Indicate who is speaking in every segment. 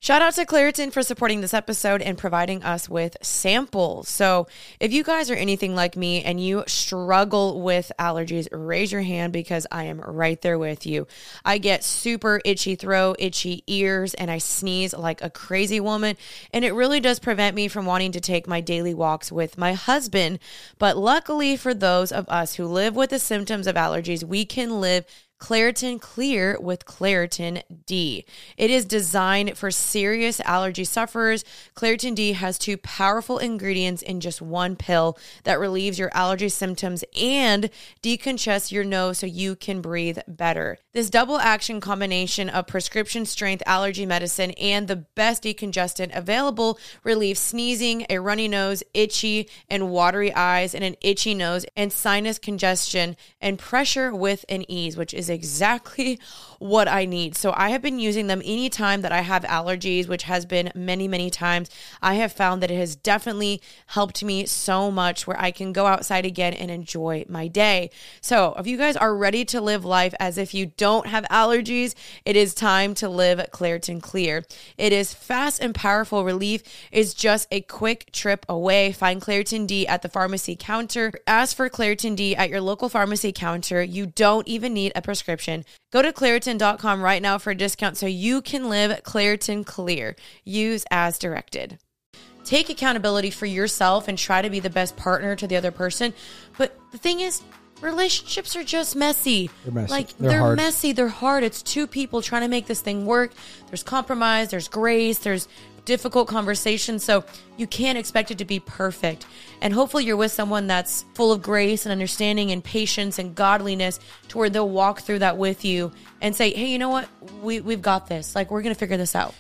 Speaker 1: Shout out to Claritin for supporting this episode and providing us with samples. So if you guys are anything like me and you struggle with allergies, raise your hand because I am right there with you. I get super itchy throat, itchy ears, and I sneeze like a crazy woman. And it really does prevent me from wanting to take my daily walks with my husband. But luckily for those of us who live with the symptoms of allergies, we can live Claritin Clear with Claritin D. It is designed for serious allergy sufferers. Claritin D has 2 powerful ingredients in just one pill that relieves your allergy symptoms and decongests your nose so you can breathe better. This double action combination of prescription strength allergy medicine and the best decongestant available relieves sneezing, a runny nose, itchy and watery eyes, and an itchy nose, and sinus congestion and pressure with an ease, which is exactly what I need. So I have been using them anytime that I have allergies, which has been many, many times. I have found that it has definitely helped me so much where I can go outside again and enjoy my day. So if you guys are ready to live life as if you don't have allergies, it is time to live Claritin Clear. It is fast and powerful relief. It's just a quick trip away. Find Claritin D at the pharmacy counter. Ask for Claritin D at your local pharmacy counter. You don't even need a prescription. Go to Claritin.com right now for a discount so you can live Claritin Clear. Use as directed. Take accountability for yourself and try to be the best partner to the other person. But the thing is, relationships are just messy.
Speaker 2: They're messy.
Speaker 1: Like,
Speaker 2: They're
Speaker 1: they're
Speaker 2: hard.
Speaker 1: messy. They're hard. It's 2 people trying to make this thing work. There's compromise. There's grace. There's difficult conversations. So you can't expect it to be perfect. And hopefully you're with someone that's full of grace and understanding and patience and godliness to where they'll walk through that with you and say, hey, you know what? We've got this. Like, we're going to figure this out.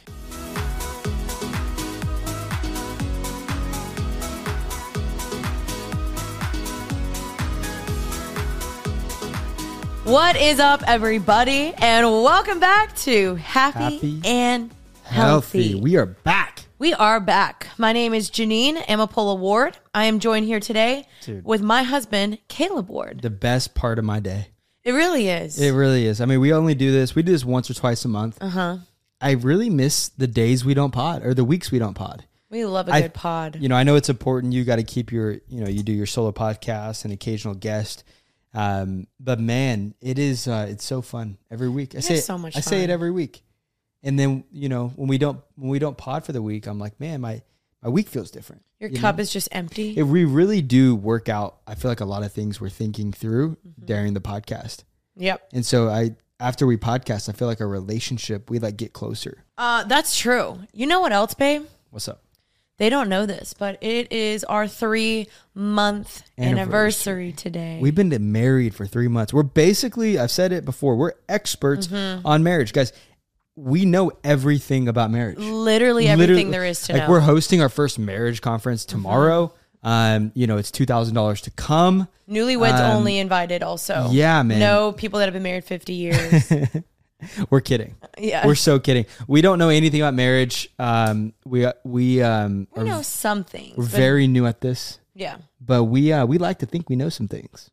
Speaker 1: What is up, everybody? And welcome back to Happy and Healthy.
Speaker 2: We are back.
Speaker 1: We are back. My name is Janine Amapola Ward. I am joined here today with my husband, Caleb Ward.
Speaker 2: The best part of my day.
Speaker 1: It really is.
Speaker 2: It really is. I mean, we only do this. We do this once or twice a month. I really miss the days we don't pod or the weeks we don't pod.
Speaker 1: We love a good pod.
Speaker 2: You know, I know it's important. You got to keep your, you do your solo podcast and occasional guest. But man, it is, it's so fun every week. I say it every week. And then, when we don't pod for the week, I'm like, man, my week feels different.
Speaker 1: Your cup is just empty.
Speaker 2: If we really do work out, I feel like a lot of things we're thinking through during the podcast.
Speaker 1: Yep.
Speaker 2: And so after we podcast, I feel like our relationship, we like get closer.
Speaker 1: That's true. You know what else, babe?
Speaker 2: What's up?
Speaker 1: They don't know this, but it is our 3-month anniversary today.
Speaker 2: We've been married for 3 months. We're basically, I've said it before, we're experts on marriage. Guys, we know everything about marriage.
Speaker 1: Literally everything there is to know.
Speaker 2: Like, we're hosting our first marriage conference tomorrow. It's $2,000 to come.
Speaker 1: Newlyweds only invited also.
Speaker 2: Yeah, man.
Speaker 1: No people that have been married 50 years.
Speaker 2: We're kidding.
Speaker 1: Yeah.
Speaker 2: We're so kidding. We don't know anything about marriage. We
Speaker 1: know some things.
Speaker 2: We're very new at this.
Speaker 1: Yeah.
Speaker 2: But we like to think we know some things.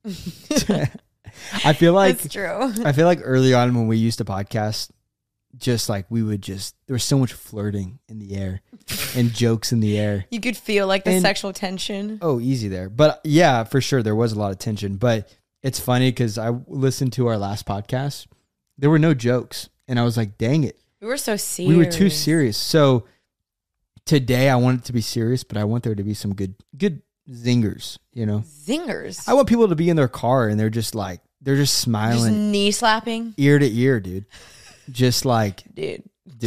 Speaker 2: I feel like
Speaker 1: that's true.
Speaker 2: I feel like early on when we used to podcast, just like there was so much flirting in the air and jokes in the air.
Speaker 1: You could feel like the sexual tension.
Speaker 2: Oh, easy there. But yeah, for sure there was a lot of tension. But it's funny because I listened to our last podcast. There were no jokes. And I was like, dang it.
Speaker 1: We were so serious.
Speaker 2: We were too serious. So today I want it to be serious, but I want there to be some good zingers,
Speaker 1: Zingers?
Speaker 2: I want people to be in their car and they're just smiling.
Speaker 1: Just knee slapping?
Speaker 2: Ear to ear, dude. Just like...
Speaker 1: Dude.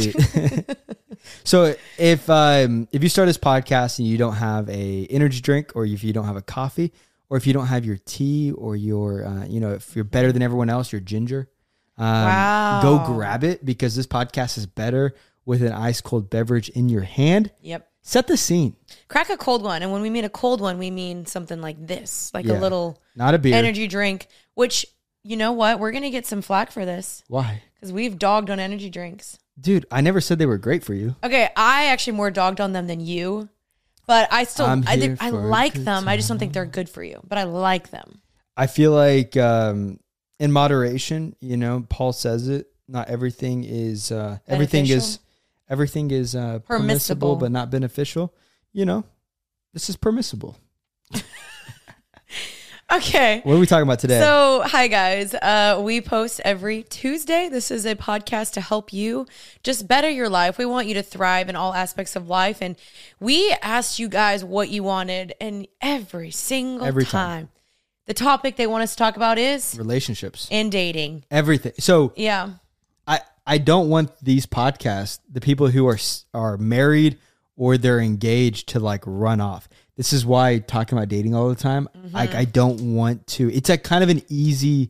Speaker 2: So if you start this podcast and you don't have a energy drink, or if you don't have a coffee, or if you don't have your tea, or your, if you're better than everyone else, your ginger...
Speaker 1: wow.
Speaker 2: Go grab it, because this podcast is better with an ice cold beverage in your hand.
Speaker 1: Yep.
Speaker 2: Set the scene.
Speaker 1: Crack a cold one. And when we mean a cold one, we mean something like this, like a little
Speaker 2: not a beer
Speaker 1: energy drink, which, you know what? We're going to get some flack for this.
Speaker 2: Why?
Speaker 1: Because we've dogged on energy drinks.
Speaker 2: Dude, I never said they were great for you.
Speaker 1: Okay. I actually more dogged on them than you, but I still, I like them. I just don't think they're good for you, but I like them.
Speaker 2: I feel like, in moderation, Paul says it, not everything is, everything is, everything is permissible but not beneficial. You know, this is permissible.
Speaker 1: Okay.
Speaker 2: What are we talking about today?
Speaker 1: So, hi guys. We post every Tuesday. This is a podcast to help you just better your life. We want you to thrive in all aspects of life. And we asked you guys what you wanted. And every time, the topic they want us to talk about is
Speaker 2: relationships
Speaker 1: and dating.
Speaker 2: Everything. So,
Speaker 1: yeah.
Speaker 2: I don't want these podcasts, the people who are married or they're engaged, to like run off. This is why talking about dating all the time, like I don't want to. It's a kind of an easy,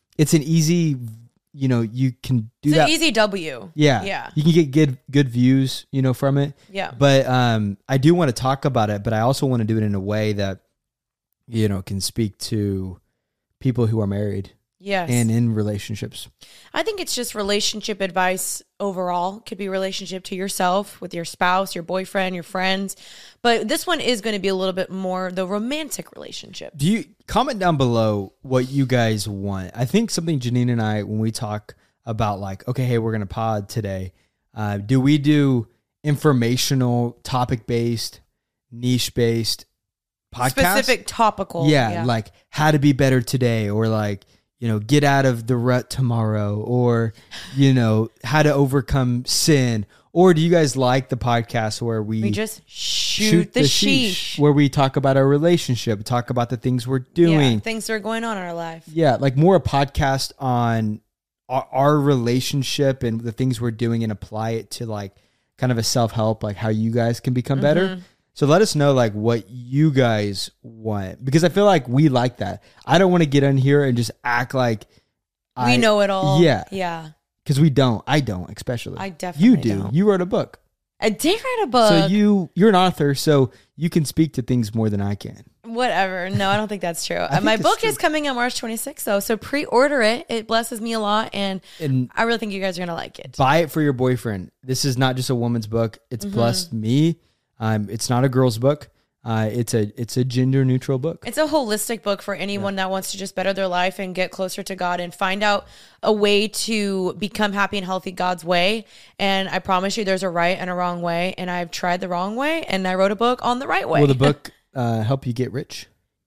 Speaker 2: you know, you can do that.
Speaker 1: It's an easy W.
Speaker 2: Yeah.
Speaker 1: Yeah.
Speaker 2: You can get good views, you know, from it.
Speaker 1: Yeah.
Speaker 2: But I do want to talk about it, but I also want to do it in a way that, you know, can speak to people who are married.
Speaker 1: Yes.
Speaker 2: And in relationships.
Speaker 1: I think it's just relationship advice overall. Could be relationship to yourself, with your spouse, your boyfriend, your friends. But this one is going to be a little bit more the romantic relationship.
Speaker 2: Do you comment down below what you guys want? I think something Janine and I, when we talk about like, okay, hey, we're going to pod today. Do we do informational, topic-based, niche-based podcast?
Speaker 1: Specific topical.
Speaker 2: Yeah, like how to be better today, or like, you know, get out of the rut tomorrow, or, you know, how to overcome sin? Or do you guys like the podcast where we
Speaker 1: just shoot the sheesh,
Speaker 2: where we talk about our relationship, talk about the things we're doing,
Speaker 1: things that are going on in our life?
Speaker 2: Yeah, like more a podcast on our relationship and the things we're doing, and apply it to like kind of a self-help, like how you guys can become better. So let us know like what you guys want, because I feel like we like that. I don't want to get in here and just act like
Speaker 1: we know it all.
Speaker 2: Yeah.
Speaker 1: Yeah.
Speaker 2: Because we don't. I don't, especially.
Speaker 1: I definitely
Speaker 2: You do.
Speaker 1: don't.
Speaker 2: You wrote a book.
Speaker 1: I did write a book.
Speaker 2: So you're an author, so you can speak to things more than I can.
Speaker 1: Whatever. No, I don't think that's true. My book is coming out March 26th, though, so pre-order it. It blesses me a lot, and I really think you guys are going to like it.
Speaker 2: Buy it for your boyfriend. This is not just a woman's book. It's blessed me. It's not a girl's book. It's a gender neutral book.
Speaker 1: It's a holistic book for anyone that wants to just better their life and get closer to God and find out a way to become happy and healthy God's way. And I promise you there's a right and a wrong way. And I've tried the wrong way, and I wrote a book on the right way.
Speaker 2: Will the book help you get rich?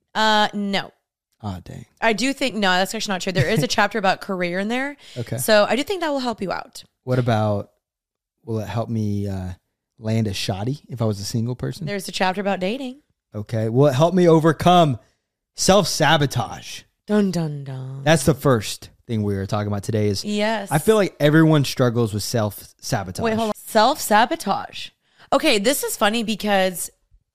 Speaker 1: No.
Speaker 2: Oh, dang.
Speaker 1: I do think, no, that's actually not true. There is a chapter about career in there.
Speaker 2: Okay.
Speaker 1: So I do think that will help you out.
Speaker 2: What about, will it help me land a shoddy if I was a single person?
Speaker 1: There's a chapter about dating.
Speaker 2: Okay. Will it help me overcome self-sabotage?
Speaker 1: Dun, dun, dun.
Speaker 2: That's the first thing we were talking about today is,
Speaker 1: yes.
Speaker 2: I feel like everyone struggles with self-sabotage.
Speaker 1: Wait, hold on. Self-sabotage. Okay, this is funny because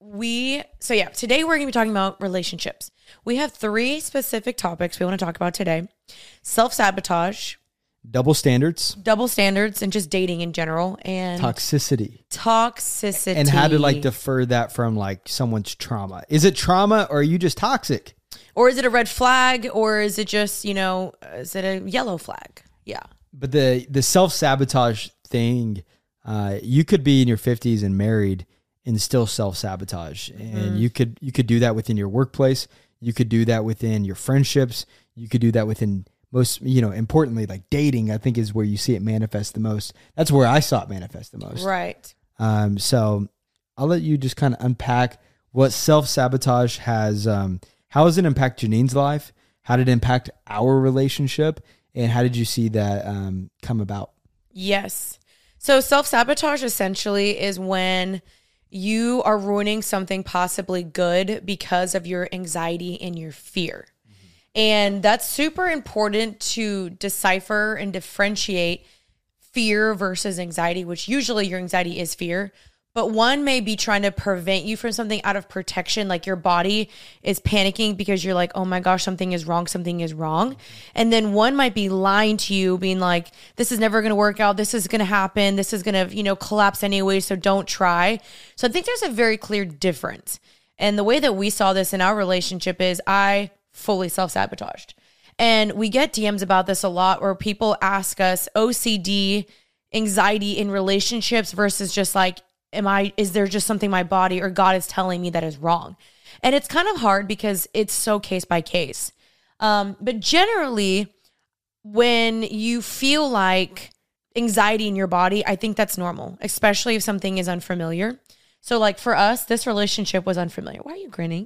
Speaker 1: today we're going to be talking about relationships. We have 3 specific topics we want to talk about today. Self-sabotage,
Speaker 2: double standards,
Speaker 1: and just dating in general, and
Speaker 2: toxicity,
Speaker 1: and
Speaker 2: how to like defer that from like someone's trauma. Is it trauma, or are you just toxic?
Speaker 1: Or is it a red flag, or is it just, you know, is it a yellow flag? Yeah.
Speaker 2: But the self-sabotage thing, you could be in your 50s and married and still self-sabotage. And you could do that within your workplace. You could do that within your friendships. You could do that within most, you know, importantly, like dating, I think is where you see it manifest the most. That's where I saw it manifest the most.
Speaker 1: Right.
Speaker 2: So I'll let you just kind of unpack what self-sabotage has, how does it impact Janine's life? How did it impact our relationship? And how did you see that come about?
Speaker 1: Yes. So self-sabotage essentially is when you are ruining something possibly good because of your anxiety and your fear. And that's super important to decipher and differentiate fear versus anxiety, which usually your anxiety is fear. But one may be trying to prevent you from something out of protection, like your body is panicking because you're like, oh my gosh, something is wrong. And then one might be lying to you, being like, this is never going to work out. This is going to happen. This is going to, you know, collapse anyway. So don't try. So I think there's a very clear difference. And the way that we saw this in our relationship is I fully self-sabotaged. And we get DMs about this a lot where people ask us OCD, anxiety in relationships versus just like, is there just something my body or God is telling me that is wrong? And it's kind of hard because it's so case by case. But generally, when you feel like anxiety in your body, I think that's normal, especially if something is unfamiliar. So like for us, this relationship was unfamiliar. Why are you grinning?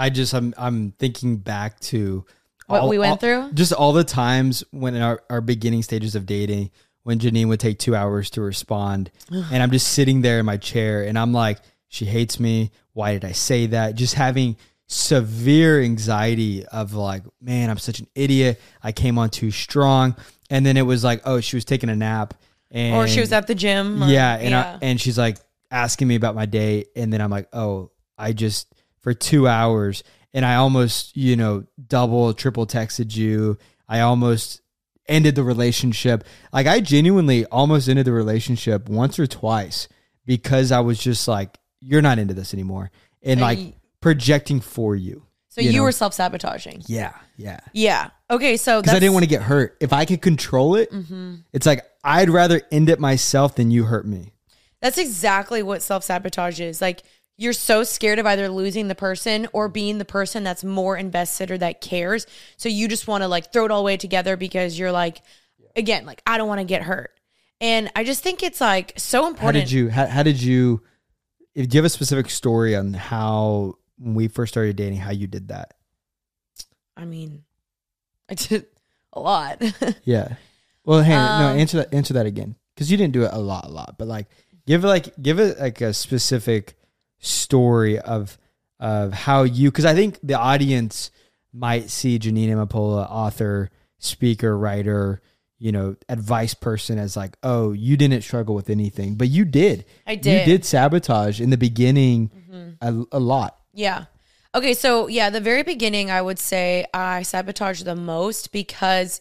Speaker 2: I'm thinking back to
Speaker 1: what we went through.
Speaker 2: Just all the times when in our beginning stages of dating, when Janine would take 2 hours to respond and I'm just sitting there in my chair and I'm like, she hates me. Why did I say that? Just having severe anxiety of like, man, I'm such an idiot. I came on too strong. And then it was like, oh, she was taking a nap.
Speaker 1: Or she was at the gym.
Speaker 2: And she's like asking me about my day. And then I'm like, oh, I just, for 2 hours, and I almost, double, triple texted you. I almost ended the relationship. Like I genuinely almost ended the relationship once or twice because I was just like, you're not into this anymore. And like projecting for you.
Speaker 1: So you were self-sabotaging.
Speaker 2: Yeah.
Speaker 1: Okay, so
Speaker 2: because I didn't want to get hurt. If I could control it, it's like I'd rather end it myself than you hurt me.
Speaker 1: That's exactly what self-sabotage is. Like you're so scared of either losing the person or being the person that's more invested or that cares. So you just want to like throw it all away together because you're like, again, like I don't want to get hurt. And I just think it's like so important.
Speaker 2: How did you, do you have a specific story on how, when we first started dating, how you did that?
Speaker 1: I mean, I did a lot.
Speaker 2: Yeah. Well, hey, no, answer that again. Cause you didn't do it a lot, but like, give it like a specific story of how you, cause I think the audience might see Janine Amapola, author, speaker, writer, advice person as like, oh, you didn't struggle with anything, but you did.
Speaker 1: I did.
Speaker 2: You did sabotage in the beginning a lot.
Speaker 1: Yeah. Okay. So yeah, the very beginning, I would say I sabotaged the most because,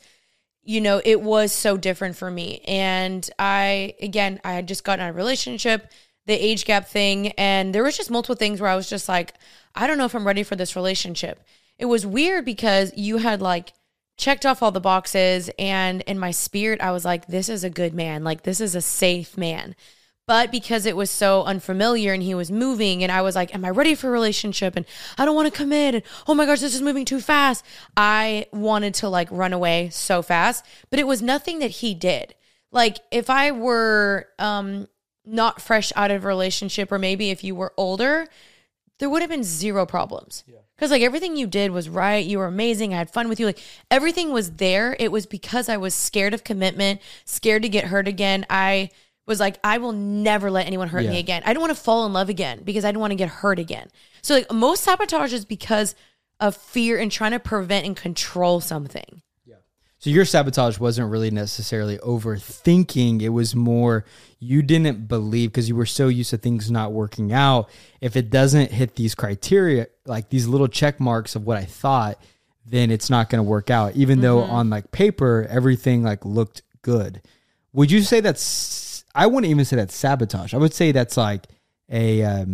Speaker 1: it was so different for me. And I had just gotten out of a relationship, the age gap thing. And there was just multiple things where I was just like, I don't know if I'm ready for this relationship. It was weird because you had like checked off all the boxes, and in my spirit, I was like, this is a good man. Like, this is a safe man. But because it was so unfamiliar and he was moving and I was like, am I ready for a relationship? And I don't want to commit. And oh my gosh, this is moving too fast. I wanted to like run away so fast, but it was nothing that he did. Like if I were not fresh out of a relationship, or maybe if you were older, there would have been zero problems. Yeah. Because like everything you did was right. You were amazing. I had fun with you. Like everything was there. It was because I was scared of commitment, scared to get hurt again. I was like, I will never let anyone hurt me again. I don't want to fall in love again because I don't want to get hurt again. So like most sabotage is because of fear and trying to prevent and control something.
Speaker 2: Yeah. So your sabotage wasn't really necessarily overthinking. It was more you didn't believe, because you were so used to things not working out. If it doesn't hit these criteria, like these little check marks of what I thought, then it's not going to work out. Even though on like paper, everything like looked good. Would you say that's, I wouldn't even say that's sabotage. I would say that's like a, I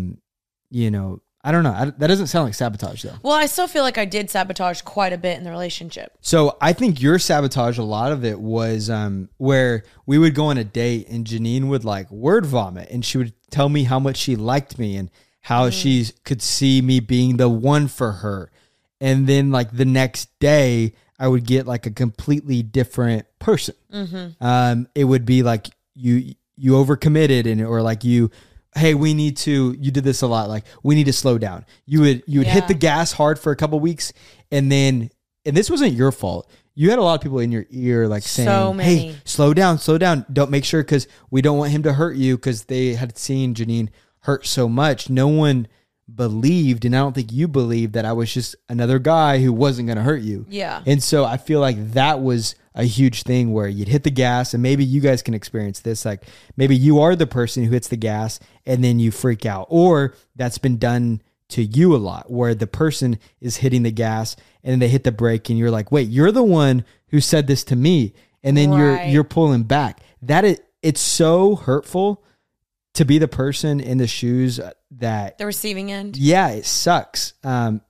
Speaker 2: don't know. That doesn't sound like sabotage though.
Speaker 1: Well, I still feel like I did sabotage quite a bit in the relationship.
Speaker 2: So I think your sabotage, a lot of it was where we would go on a date and Janine would like word vomit and she would tell me how much she liked me and how she could see me being the one for her. And then like the next day I would get like a completely different person. It would be like you overcommitted or like hey, you did this a lot. Like we need to slow down. You would hit the gas hard for a couple weeks. And this wasn't your fault. You had a lot of people in your ear, like saying, hey, slow down. Don't make sure. Cause we don't want him to hurt you. Cause they had seen Janine hurt so much. No one believed. And I don't think you believed that I was just another guy who wasn't going to hurt you.
Speaker 1: Yeah.
Speaker 2: And so I feel like that was a huge thing where you'd hit the gas, and maybe you guys can experience this. Like maybe you are the person who hits the gas and then you freak out, or that's been done to you a lot where the person is hitting the gas and then they hit the brake and you're like, wait, you're the one who said this to me. And then you're pulling back. It's so hurtful to be the person in the shoes that
Speaker 1: the receiving end.
Speaker 2: Yeah, it sucks. And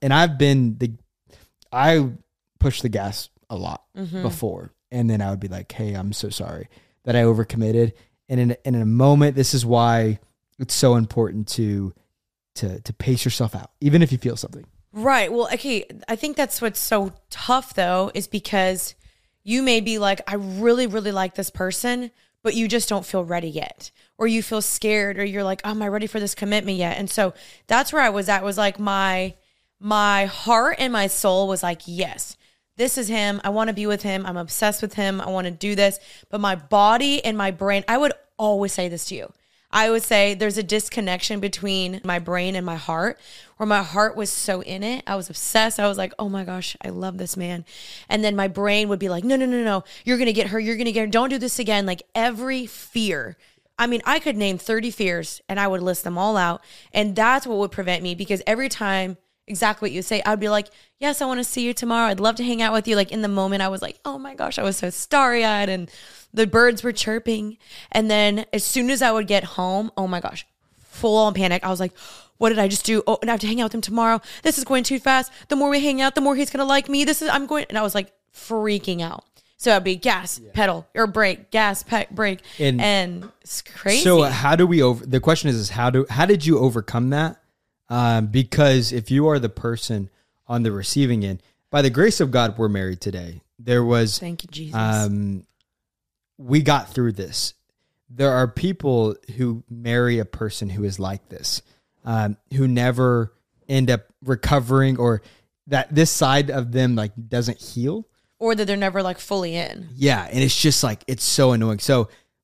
Speaker 2: I push the gas a lot before. And then I would be like, hey, I'm so sorry that I overcommitted. And in a moment, this is why it's so important to pace yourself out, even if you feel something.
Speaker 1: Right. Well, okay. I think that's what's so tough though, is because you may be like, I really, really like this person, but you just don't feel ready yet, or you feel scared, or you're like, oh, am I ready for this commitment yet? And so that's where I was at, was like my heart and my soul was like, yes, this is him. I want to be with him. I'm obsessed with him. I want to do this. But my body and my brain, I would always say this to you. I would say there's a disconnection between my brain and my heart, where my heart was so in it. I was obsessed. I was like, oh my gosh, I love this man. And then my brain would be like, no. You're going to get her. You're going to get her. Don't do this again. Like every fear. I mean, I could name 30 fears and I would list them all out. And that's what would prevent me, because every time, exactly what you say, I'd be like, yes, I want to see you tomorrow. I'd love to hang out with you. Like in the moment, I was like, oh my gosh, I was so starry-eyed and the birds were chirping. And then as soon as I would get home, oh my gosh, full on panic. I was like, what did I just do? Oh, and I have to hang out with him tomorrow. This is going too fast. The more we hang out, the more he's going to like me. And I was like freaking out. So I'd be gas, pedal, or brake, gas, brake. And it's crazy.
Speaker 2: So the question is how did you overcome that? Because if you are the person on the receiving end, by the grace of God, we're married today.
Speaker 1: Thank you, Jesus.
Speaker 2: We got through this. There are people who marry a person who is like this, who never end up recovering, or that this side of them like doesn't heal,
Speaker 1: or that they're never like fully in.
Speaker 2: Yeah. And it's just like, it's so annoying. So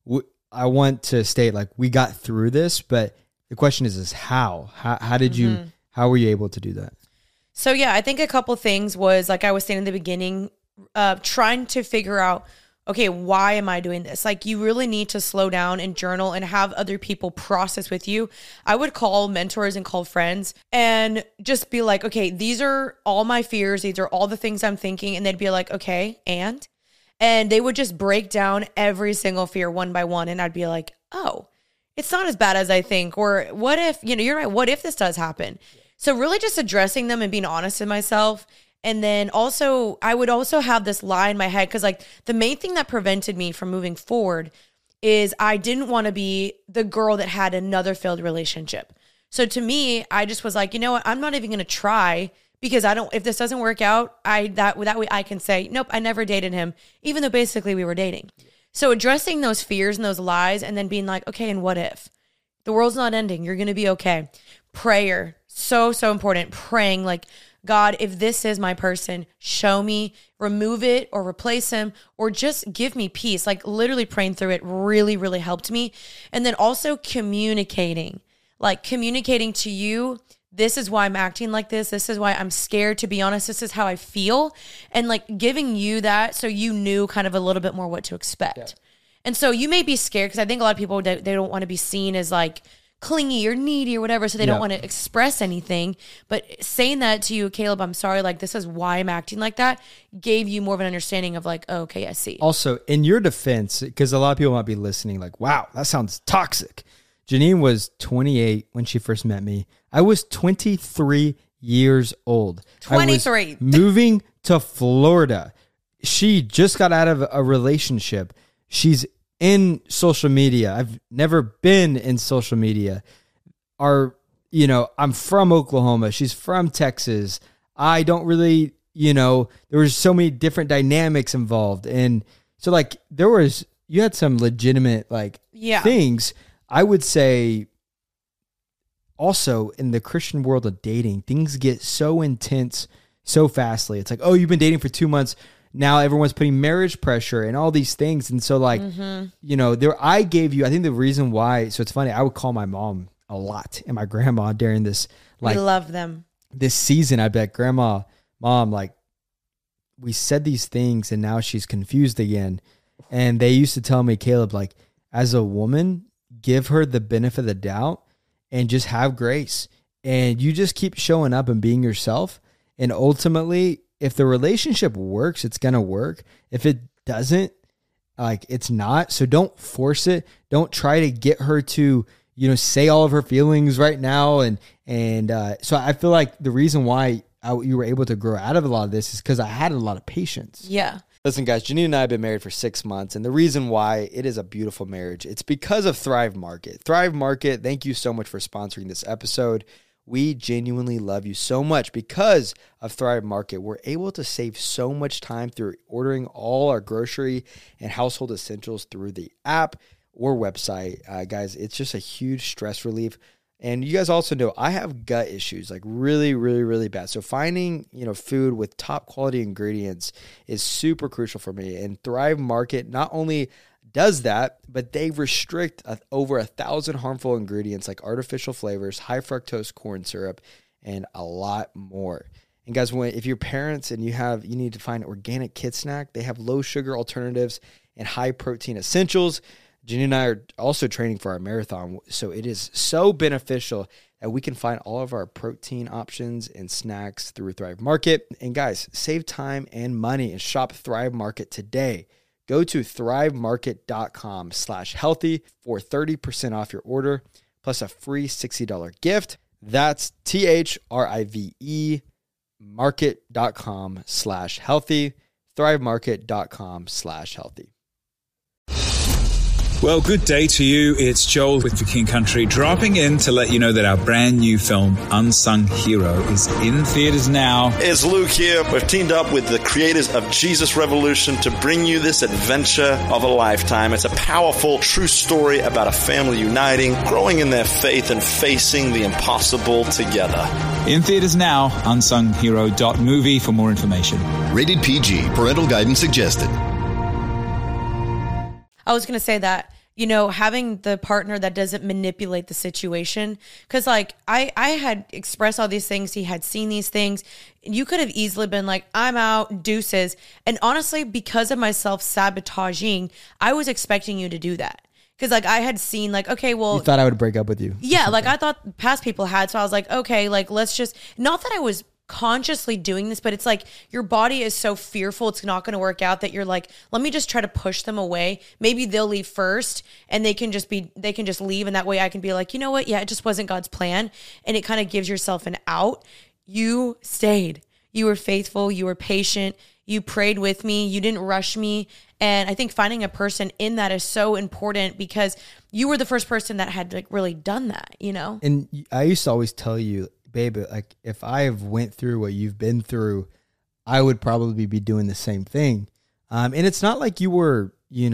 Speaker 2: I want to state, like, we got through this, but the question is how did you, how were you able to do that?
Speaker 1: So yeah, I think a couple things was, like I was saying in the beginning, trying to figure out, okay, why am I doing this? Like, you really need to slow down and journal and have other people process with you. I would call mentors and call friends and just be like, okay, these are all my fears. These are all the things I'm thinking. And they'd be like, okay, and they would just break down every single fear one by one. And I'd be like, oh, it's not as bad as I think. Or what if, you're right. What if this does happen? So really just addressing them and being honest with myself. And then also, I would also have this lie in my head, because like the main thing that prevented me from moving forward is I didn't want to be the girl that had another failed relationship. So to me, I just was like, you know what? I'm not even going to try, because if this doesn't work out, that way I can say, nope, I never dated him, even though basically we were dating. So addressing those fears and those lies, and then being like, okay, and what if? The world's not ending. You're going to be okay. Prayer, so important. Praying like, God, if this is my person, show me, remove it or replace him, or just give me peace. Like literally praying through it really, really helped me. And then also communicating to you, this is why I'm acting like this. This is why I'm scared, to be honest. This is how I feel. And like giving you that, so you knew kind of a little bit more what to expect. Yeah. And so you may be scared, because I think a lot of people, they don't want to be seen as like clingy or needy or whatever, so they don't want to express anything. But saying that to you, Caleb, I'm sorry, like this is why I'm acting like that, gave you more of an understanding of like, oh, okay, I see.
Speaker 2: Also, in your defense, because a lot of people might be listening like, wow, that sounds toxic. Janine was 28 when she first met me. I was 23 years old.
Speaker 1: 23.
Speaker 2: I was moving to Florida. She just got out of a relationship. She's in social media. I've never been in social media. I'm from Oklahoma. She's from Texas. I don't really, there was so many different dynamics involved. And so like you had some legitimate things. I would say also in the Christian world of dating, things get so intense so fastly. It's like, oh, you've been dating for 2 months. Now everyone's putting marriage pressure and all these things. And so I gave you, I think the reason why, so it's funny, I would call my mom a lot and my grandma during this,
Speaker 1: we love them.
Speaker 2: This season. I'd be like, Grandma, Mom, like we said these things and now she's confused again. And they used to tell me, Caleb, like as a woman, give her the benefit of the doubt and just have grace. And you just keep showing up and being yourself. And ultimately, if the relationship works, it's going to work. If it doesn't, it's not. So don't force it. Don't try to get her to, say all of her feelings right now. And so I feel like the reason why you were able to grow out of a lot of this is because I had a lot of patience.
Speaker 1: Yeah.
Speaker 2: Listen, guys, Janine and I have been married for 6 months, and the reason why it is a beautiful marriage, it's because of Thrive Market. Thrive Market, thank you so much for sponsoring this episode. We genuinely love you so much. Because of Thrive Market, we're able to save so much time through ordering all our grocery and household essentials through the app or website. Guys, it's just a huge stress relief. And you guys also know I have gut issues, like really, really, really bad. So finding, food with top quality ingredients is super crucial for me. And Thrive Market not only does that, but they restrict over 1,000 harmful ingredients like artificial flavors, high fructose corn syrup, and a lot more. And guys, if you're parents and you need to find organic kid snack, they have low sugar alternatives and high protein essentials. Jenny and I are also training for our marathon, so it is so beneficial that we can find all of our protein options and snacks through Thrive Market. And guys, save time and money and shop Thrive Market today. Go to thrivemarket.com/healthy for 30% off your order, plus a free $60 gift. That's THRIVE market.com/healthy, thrivemarket.com/healthy.
Speaker 3: Well, good day to you. It's Joel with The King Country, dropping in to let you know that our brand new film, Unsung Hero, is in theaters now.
Speaker 4: It's Luke here. We've teamed up with the creators of Jesus Revolution to bring you this adventure of a lifetime. It's a powerful, true story about a family uniting, growing in their faith, and facing the impossible together.
Speaker 3: In theaters now, unsunghero.movie for more information.
Speaker 5: Rated PG. Parental guidance suggested.
Speaker 1: I was going to say that, having the partner that doesn't manipulate the situation. Because, I had expressed all these things. He had seen these things. You could have easily been like, I'm out, deuces. And honestly, because of my self-sabotaging, I was expecting you to do that. Because, I had seen, okay, well.
Speaker 2: You thought I would break up with you.
Speaker 1: Yeah, I thought past people had. So I was like, okay, let's just. Not that I was consciously doing this, but it's your body is so fearful it's not going to work out that you're let me just try to push them away. Maybe they'll leave first and they can just leave, and that way I can be like, you know what, yeah, it just wasn't God's plan. And it kind of gives yourself an out. You stayed, you were faithful, you were patient, you prayed with me, you didn't rush me. And I think finding a person in that is so important, because you were the first person that had really done that,
Speaker 2: And I used to always tell you, babe, if I have went through what you've been through, I would probably be doing the same thing. And it's not like you were,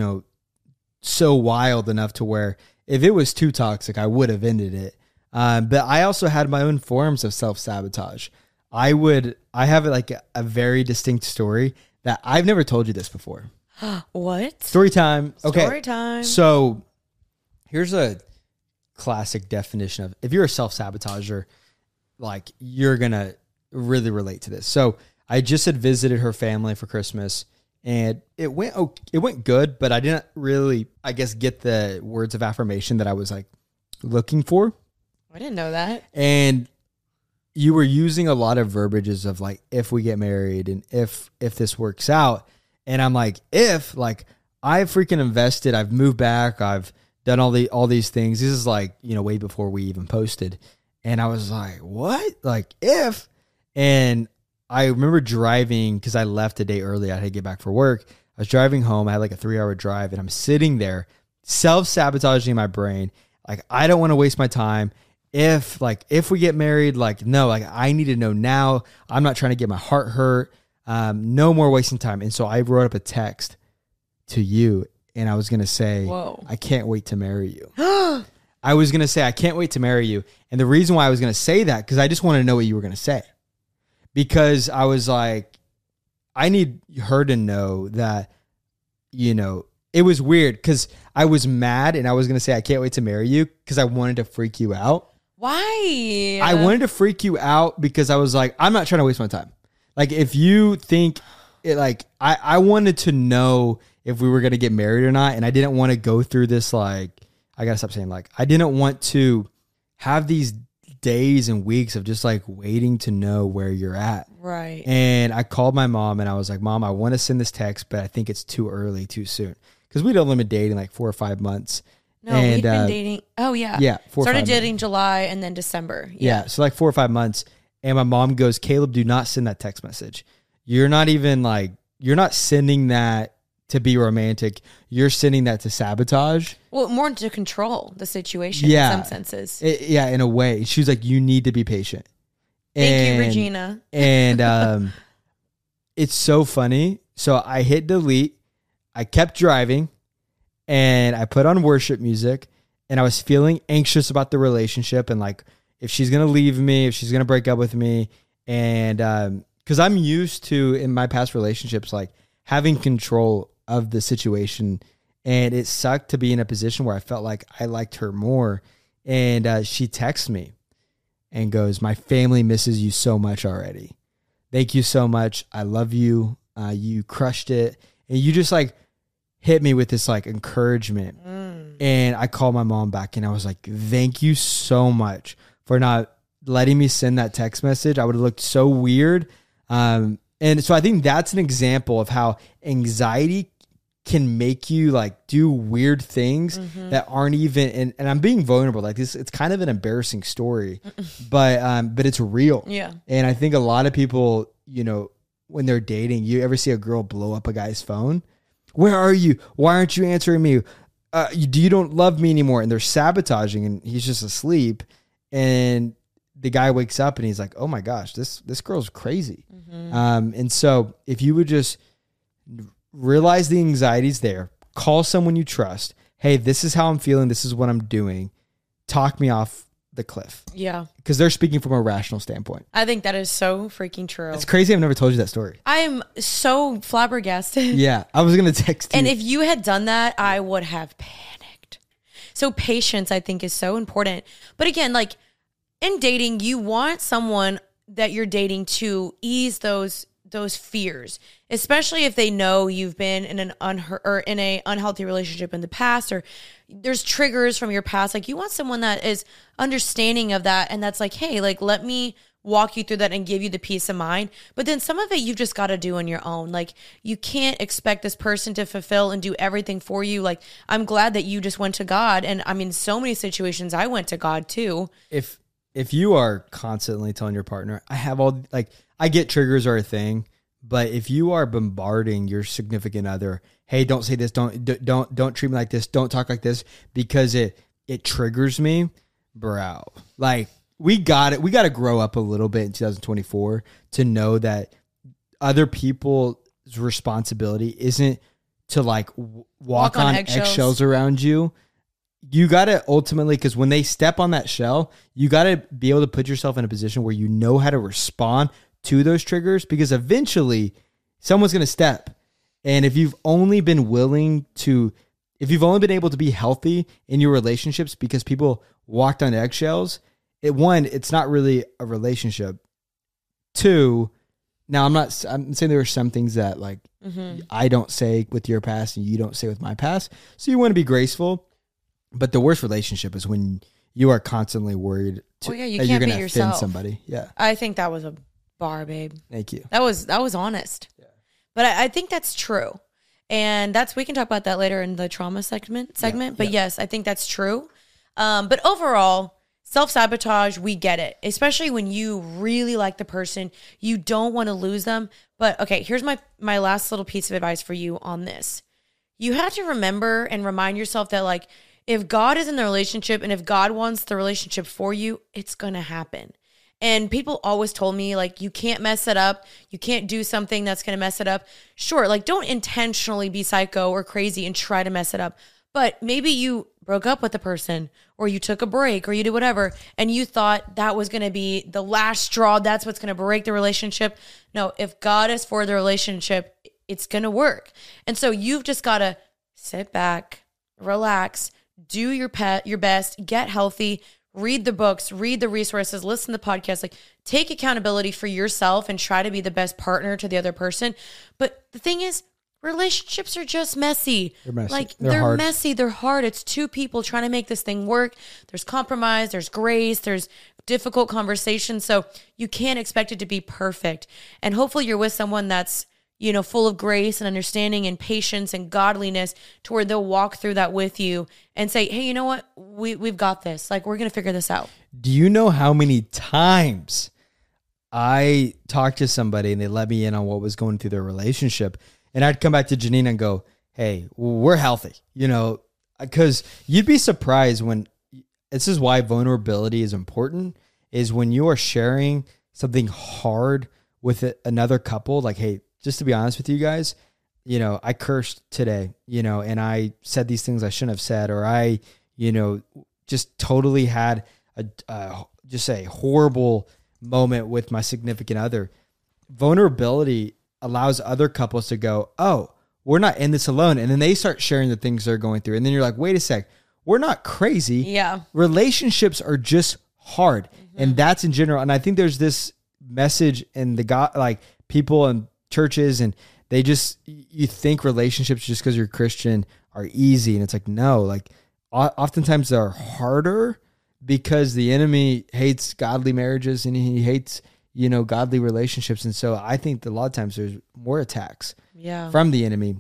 Speaker 2: so wild enough to where if it was too toxic, I would have ended it. But I also had my own forms of self-sabotage. I have a very distinct story that I've never told you this before.
Speaker 1: What?
Speaker 2: Story time. Okay.
Speaker 1: Story time.
Speaker 2: So here's a classic definition of, if you're a self-sabotager, you're going to really relate to this. So I just had visited her family for Christmas, and it went good, but I didn't really, get the words of affirmation that I was looking for.
Speaker 1: I didn't know that.
Speaker 2: And you were using a lot of verbiages of if we get married and if this works out. And I'm if I've freaking invested, I've moved back, I've done all these things. This is way before we even posted. And I was like, what? If? And I remember driving, because I left a day early. I had to get back for work. I was driving home. I had a 3-hour drive, and I'm sitting there self-sabotaging my brain. I don't want to waste my time. If we get married, no, I need to know now. I'm not trying to get my heart hurt. No more wasting time. And so I wrote up a text to you, and I was going to say, whoa, I can't wait to marry you. I was going to say, I can't wait to marry you. And the reason why I was going to say that, because I just wanted to know what you were going to say. Because I was I need her to know that, it was weird, because I was mad, and I was going to say, I can't wait to marry you, because I wanted to freak you out.
Speaker 1: Why?
Speaker 2: I wanted to freak you out because I was I'm not trying to waste my time. If you think it, I wanted to know if we were going to get married or not. And I didn't want to go through this, I got to stop saying I didn't want to have these days and weeks of just waiting to know where you're at.
Speaker 1: Right.
Speaker 2: And I called my mom, and I was like, Mom, I want to send this text, but I think it's too early, too soon. Because we'd only been dating 4 or 5 months.
Speaker 1: No, we'd been dating. Oh, yeah.
Speaker 2: Yeah.
Speaker 1: Started dating July and then December.
Speaker 2: Yeah. So 4 or 5 months. And my mom goes, Caleb, do not send that text message. You're not even you're not sending that to be romantic. You're sending that to sabotage.
Speaker 1: Well, more to control the situation in some senses.
Speaker 2: In a way. She was like, you need to be patient.
Speaker 1: Thank you, Regina.
Speaker 2: And it's so funny. So I hit delete. I kept driving and I put on worship music, and I was feeling anxious about the relationship and like if she's going to leave me, if she's going to break up with me. And because I'm used to, in my past relationships, like having control of the situation. And it sucked to be in a position where I felt like I liked her more. And she texts me and goes, my family misses you so much already. Thank you so much. I love you. You crushed it. And you just like hit me with this like encouragement. And I called my mom back and I was like, thank you so much for not letting me send that text message. I would have looked so weird. And so I think that's an example of how anxiety can make you like do weird things that aren't even, and I'm being vulnerable like this. It's kind of an embarrassing story, but it's real.
Speaker 1: Yeah. And
Speaker 2: I think a lot of people, you know, when they're dating, you ever see a girl blow up a guy's phone? Where are you? Why aren't you answering me? You don't love me anymore. And they're sabotaging and he's just asleep. And the guy wakes up and he's like, oh my gosh, this girl's crazy. And so if you would just realize the anxiety's there, call someone you trust. Hey, this is how I'm feeling. This is what I'm doing. Talk me off the cliff.
Speaker 1: Yeah.
Speaker 2: Because they're speaking from a rational standpoint.
Speaker 1: I think that is so freaking true.
Speaker 2: It's crazy. I've never told you that story.
Speaker 1: I am so flabbergasted.
Speaker 2: Yeah. I was going to text you.
Speaker 1: And if you had done that, I would have panicked. So patience, I think, is so important. But again, like in dating, you want someone that you're dating to ease those fears, especially if they know you've been in an unhealthy relationship in the past, or there's triggers from your past. Like you want someone that is understanding of that, and that's like, hey, like let me walk you through that and give you the peace of mind. But then some of it you've just got to do on your own. Like you can't expect this person to fulfill and do everything for you. Like I'm glad that you just went to God, and I mean, so many situations I went to God too.
Speaker 2: If you are constantly telling your partner, I get triggers are a thing, but if you are bombarding your significant other, hey, don't say this, don't treat me like this, don't talk like this, because it triggers me, bro. Like we got to grow up a little bit in 2024 to know that other people's responsibility isn't to like walk on eggshells around you. You got to ultimately, because when they step on that shell, you got to be able to put yourself in a position where you know how to respond to those triggers, because eventually someone's going to step. And if you've only been able to be healthy in your relationships because people walked on eggshells, it's not really a relationship. Two, now I'm saying there are some things that like I don't say with your past and you don't say with my past. So you want to be graceful. But the worst relationship is when you are constantly worried that you're going to offend somebody. Yeah.
Speaker 1: I think that was a bar, babe.
Speaker 2: Thank you.
Speaker 1: That was honest. Yeah. But I think that's true. And we can talk about that later in the trauma segment. But yes, I think that's true. But overall, self-sabotage, we get it. Especially when you really like the person. You don't want to lose them. But okay, here's my last little piece of advice for you on this. You have to remember and remind yourself that like, if God is in the relationship and if God wants the relationship for you, it's going to happen. And people always told me, like, you can't mess it up. You can't do something that's going to mess it up. Sure, like, don't intentionally be psycho or crazy and try to mess it up. But maybe you broke up with a person, or you took a break, or you did whatever, and you thought that was going to be the last straw. That's what's going to break the relationship. No, if God is for the relationship, it's going to work. And so you've just got to sit back, relax, do your best, get healthy, read the books, read the resources, listen to the podcast, like take accountability for yourself and try to be the best partner to the other person. But the thing is, relationships are just messy.
Speaker 2: They're messy.
Speaker 1: Like they're messy. They're hard. It's two people trying to make this thing work. There's compromise, there's grace, there's difficult conversations. So you can't expect it to be perfect. And hopefully you're with someone that's, you know, full of grace and understanding and patience and godliness, to where they'll walk through that with you and say, hey, you know what? We've got this. Like, we're going to figure this out.
Speaker 2: Do you know how many times I talked to somebody and they let me in on what was going through their relationship? And I'd come back to Janine and go, hey, we're healthy, because you'd be surprised when, this is why vulnerability is important, is when you are sharing something hard with another couple, like, hey, just to be honest with you guys, I cursed today, and I said these things I shouldn't have said, or I, just totally had a horrible moment with my significant other. Vulnerability allows other couples to go, oh, we're not in this alone. And then they start sharing the things they're going through. And then you're like, wait a sec, we're not crazy.
Speaker 1: Yeah.
Speaker 2: Relationships are just hard. Mm-hmm. And that's in general. And I think there's this message in people in churches, and you think relationships just because you're Christian are easy. And it's like, no, like oftentimes they're harder because the enemy hates godly marriages and he hates, godly relationships. And so I think that a lot of times there's more attacks from the enemy.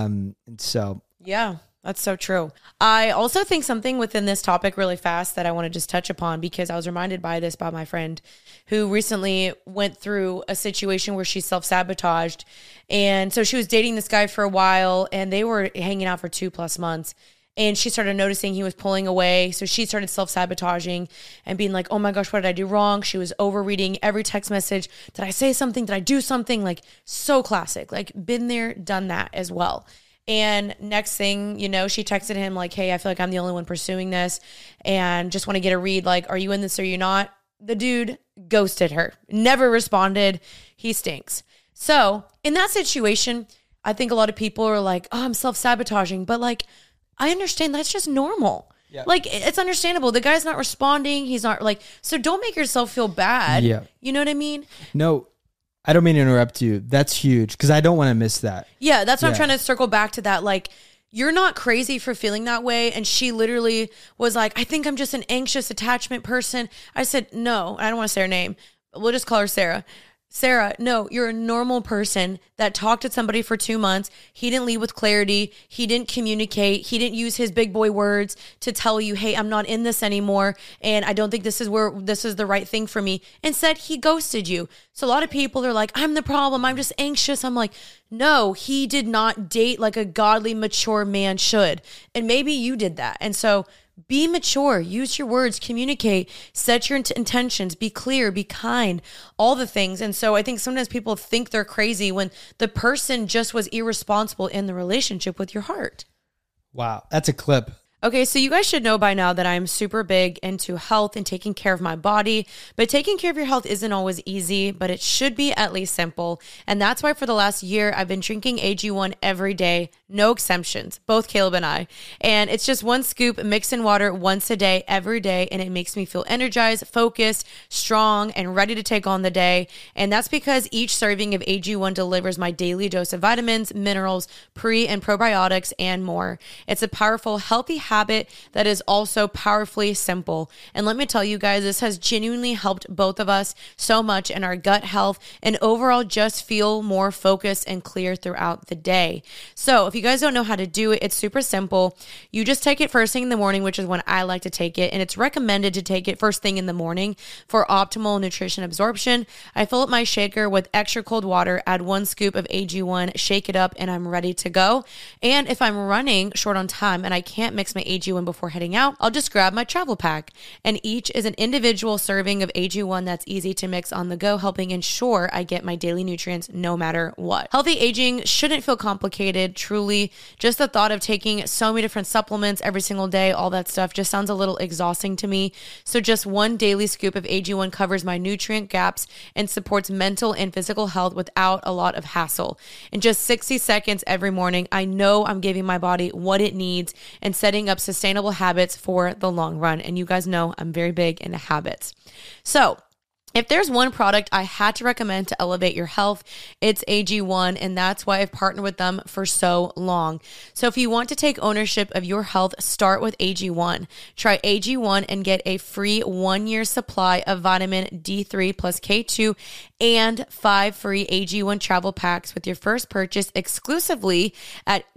Speaker 1: Yeah, that's so true. I also think something within this topic really fast that I want to just touch upon, because I was reminded by this by my friend who recently went through a situation where she self-sabotaged. And so she was dating this guy for a while, and they were hanging out for 2+ months. And she started noticing he was pulling away. So she started self-sabotaging and being like, oh my gosh, what did I do wrong? She was over-reading every text message. Did I say something? Did I do something? Like, so classic. Like, been there, done that as well. And next thing, she texted him like, hey, I feel like I'm the only one pursuing this and just want to get a read. Like, are you in this or are you not? The dude ghosted her, never responded. He stinks. So in that situation, I think a lot of people are like, oh, I'm self-sabotaging. But like, I understand that's just normal. Yeah. Like, it's understandable. The guy's not responding. He's not so don't make yourself feel bad. Yeah. You know what I mean?
Speaker 2: No, I don't mean to interrupt you. That's huge because I don't want to miss that.
Speaker 1: Yeah, that's what I'm trying to circle back to that. Like, you're not crazy for feeling that way. And she literally was like, I think I'm just an anxious attachment person. I said, no, I don't want to say her name. We'll just call her Sarah. Sarah, no, you're a normal person that talked to somebody for 2 months. He didn't lead with clarity. He didn't communicate. He didn't use his big boy words to tell you, hey, I'm not in this anymore. And I don't think this is the right thing for me. Instead, he ghosted you. So a lot of people are like, I'm the problem. I'm just anxious. I'm like, no, he did not date like a godly, mature man should. And maybe you did that. And so be mature, use your words, communicate, set your intentions, be clear, be kind, all the things. And so I think sometimes people think they're crazy when the person just was irresponsible in the relationship with your heart.
Speaker 2: Wow, that's a clip.
Speaker 1: Okay, so you guys should know by now that I'm super big into health and taking care of my body, but taking care of your health isn't always easy, but it should be at least simple. And that's why for the last year, I've been drinking AG1 every day, no exemptions, both Caleb and I. And it's just 1 scoop mixed in water once a day, every day, and it makes me feel energized, focused, strong, and ready to take on the day. And that's because each serving of AG1 delivers my daily dose of vitamins, minerals, pre- and probiotics, and more. It's a powerful, healthy habit that is also powerfully simple. And let me tell you guys, this has genuinely helped both of us so much in our gut health and overall just feel more focused and clear throughout the day. So if you guys don't know how to do it, it's super simple. You just take it first thing in the morning, which is when I like to take it. And it's recommended to take it first thing in the morning for optimal nutrition absorption. I fill up my shaker with extra cold water, add 1 scoop of AG1, shake it up, and I'm ready to go. And if I'm running short on time and I can't mix my AG1 before heading out, I'll just grab my travel pack. And each is an individual serving of AG1 that's easy to mix on the go, helping ensure I get my daily nutrients no matter what. Healthy aging shouldn't feel complicated, truly. Just the thought of taking so many different supplements every single day, all that stuff just sounds a little exhausting to me. So just 1 daily scoop of AG1 covers my nutrient gaps and supports mental and physical health without a lot of hassle. In just 60 seconds every morning, I know I'm giving my body what it needs and setting up sustainable habits for the long run. And you guys know I'm very big into habits. So if there's one product I had to recommend to elevate your health, it's AG1, and that's why I've partnered with them for so long. So if you want to take ownership of your health, start with AG1. Try AG1 and get a free 1-year supply of vitamin D3 plus K2 and 5 free AG1 travel packs with your first purchase exclusively at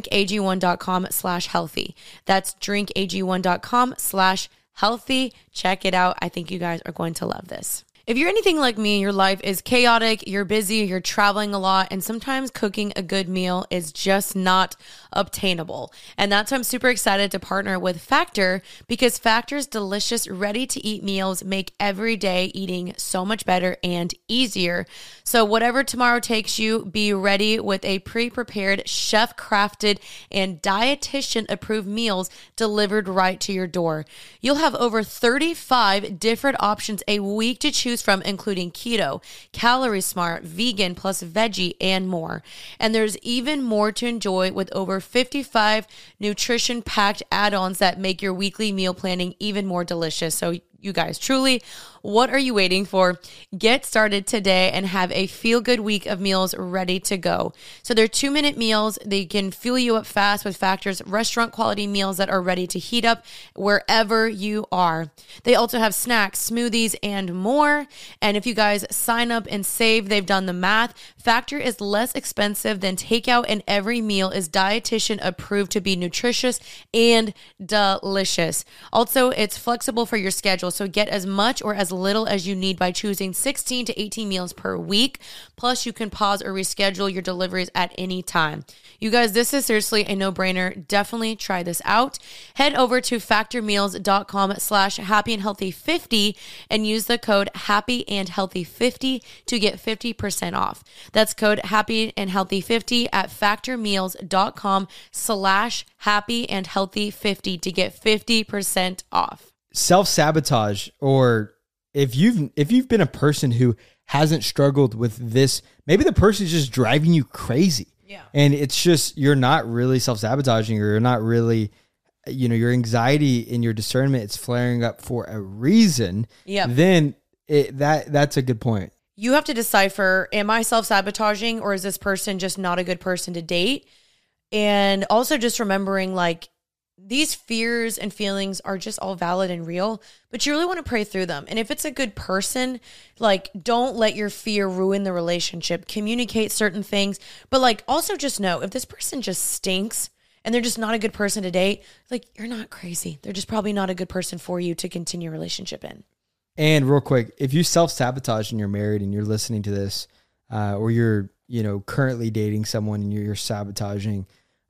Speaker 1: drinkag1.com/healthy. That's drinkag1.com/healthy. Check it out. I think you guys are going to love this. If you're anything like me, your life is chaotic, you're busy, you're traveling a lot, and sometimes cooking a good meal is just not obtainable. And that's why I'm super excited to partner with Factor, because Factor's delicious, ready-to-eat meals make everyday eating so much better and easier. So whatever tomorrow takes you, be ready with a pre-prepared, chef-crafted, and dietitian-approved meals delivered right to your door. You'll have over 35 different options a week to choose from, including keto, calorie smart, vegan, plus veggie, and more. And there's even more to enjoy with over 55 nutrition-packed add-ons that make your weekly meal planning even more delicious. So you guys, truly, what are you waiting for? Get started today and have a feel-good week of meals ready to go. So they're 2-minute meals. They can fuel you up fast with Factor's restaurant-quality meals that are ready to heat up wherever you are. They also have snacks, smoothies, and more. And if you guys sign up and save, they've done the math. Factor is less expensive than takeout, and every meal is dietitian approved to be nutritious and delicious. Also, it's flexible for your schedule, so get as much or as little as you need by choosing 16 to 18 meals per week. Plus, you can pause or reschedule your deliveries at any time. You guys, this is seriously a no-brainer. Definitely try this out. Head over to factormeals.com/happyandhealthy50 and use the code happyandhealthy50 to get 50% off. That's code happyandhealthy50 at factormeals.com/happyandhealthy50 to get 50% off.
Speaker 2: Self-sabotage, or if you've been a person who hasn't struggled with this, maybe the person is just driving you crazy. Yeah. And it's just, you're not really self-sabotaging, or you're not really, your anxiety and your discernment, it's flaring up for a reason. Yeah. Then that's a good point.
Speaker 1: You have to decipher, am I self-sabotaging, or is this person just not a good person to date? And also just remembering, like, these fears and feelings are just all valid and real, but you really want to pray through them. And if it's a good person, like, don't let your fear ruin the relationship. Communicate certain things, but like, also just know if this person just stinks and they're just not a good person to date, like, you're not crazy. They're just probably not a good person for you to continue a relationship in.
Speaker 2: And real quick, if you self-sabotage and you're married and you're listening to this, or you're, currently dating someone and you're sabotaging,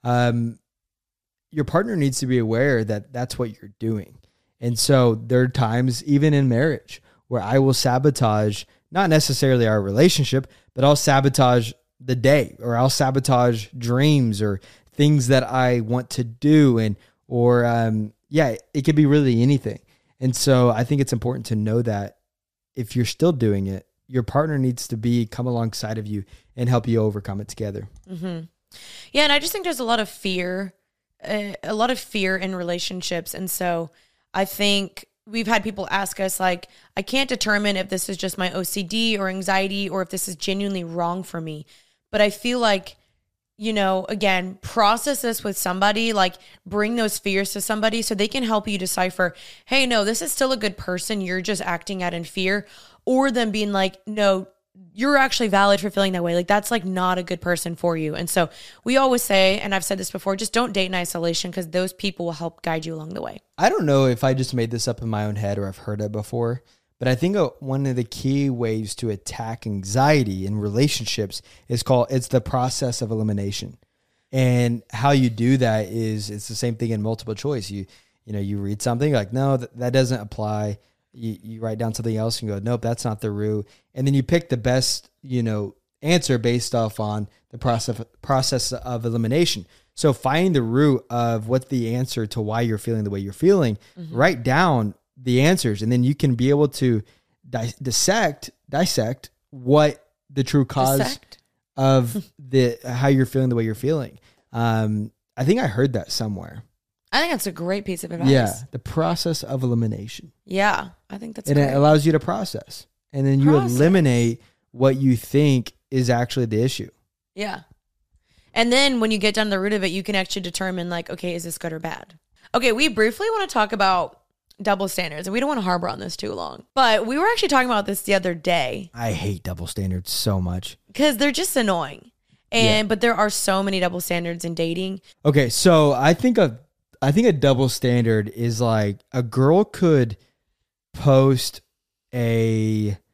Speaker 2: your partner needs to be aware that that's what you're doing. And so there are times, even in marriage, where I will sabotage, not necessarily our relationship, but I'll sabotage the day, or I'll sabotage dreams or things that I want to do. And, it could be really anything. And so I think it's important to know that if you're still doing it, your partner needs to come alongside of you and help you overcome it together.
Speaker 1: Mm-hmm. Yeah. And I just think there's a lot of fear in relationships. And so I think we've had people ask us, like, I can't determine if this is just my OCD or anxiety, or if this is genuinely wrong for me. But I feel like, again, process this with somebody, like, bring those fears to somebody so they can help you decipher, hey, no, this is still a good person. You're just acting out in fear. Or them being like, no, you're actually valid for feeling that way. Like, that's like not a good person for you. And so we always say, and I've said this before, just don't date in isolation, because those people will help guide you along the way.
Speaker 2: I don't know if I just made this up in my own head or I've heard it before, but I think one of the key ways to attack anxiety in relationships it's the process of elimination. And how you do that is, it's the same thing in multiple choice. You read something like, no, that doesn't apply. You write down something else and go, nope, that's not the root. And then you pick the best, answer based off on the process of elimination. So find the root of what's the answer to why you're feeling the way you're feeling. Mm-hmm. Write down the answers, and then you can be able to dissect what the true cause of how you're feeling the way you're feeling. I think I heard that somewhere.
Speaker 1: I think that's a great piece of advice.
Speaker 2: Yeah, the process of elimination.
Speaker 1: Yeah, I think that's
Speaker 2: great. And it allows you to process. And then you eliminate what you think is actually the issue.
Speaker 1: Yeah. And then when you get down to the root of it, you can actually determine, like, okay, is this good or bad? Okay, we briefly want to talk about double standards, and we don't want to harbor on this too long. But we were actually talking about this the other day.
Speaker 2: I hate double standards so much.
Speaker 1: Because they're just annoying. But there are so many double standards in dating.
Speaker 2: Okay, so I think a double standard is like a girl could post a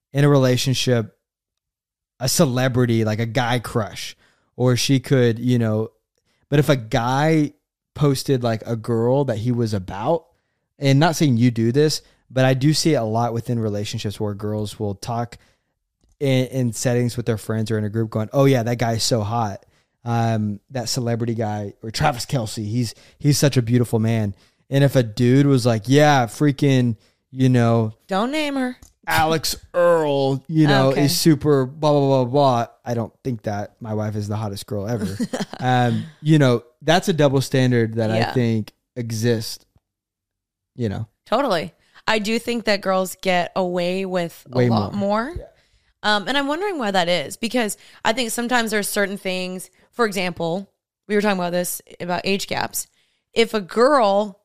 Speaker 2: in a relationship, a celebrity, like a guy crush, or she could, but if a guy posted like a girl that he was about, and not saying you do this, but I do see it a lot within relationships where girls will talk in settings with their friends or in a group going, oh yeah, that guy is so hot. That celebrity guy, or Travis Kelce, he's such a beautiful man. And if a dude was like, yeah, freaking,
Speaker 1: don't name her,
Speaker 2: Alex Earl, is super blah, blah, blah, blah. I don't think that my wife is the hottest girl ever. That's a double standard that I think exists,
Speaker 1: Totally. I do think that girls get away with a lot more. Yeah. And I'm wondering why that is, because I think sometimes there's certain things, for example, we were talking about this, about age gaps. If a girl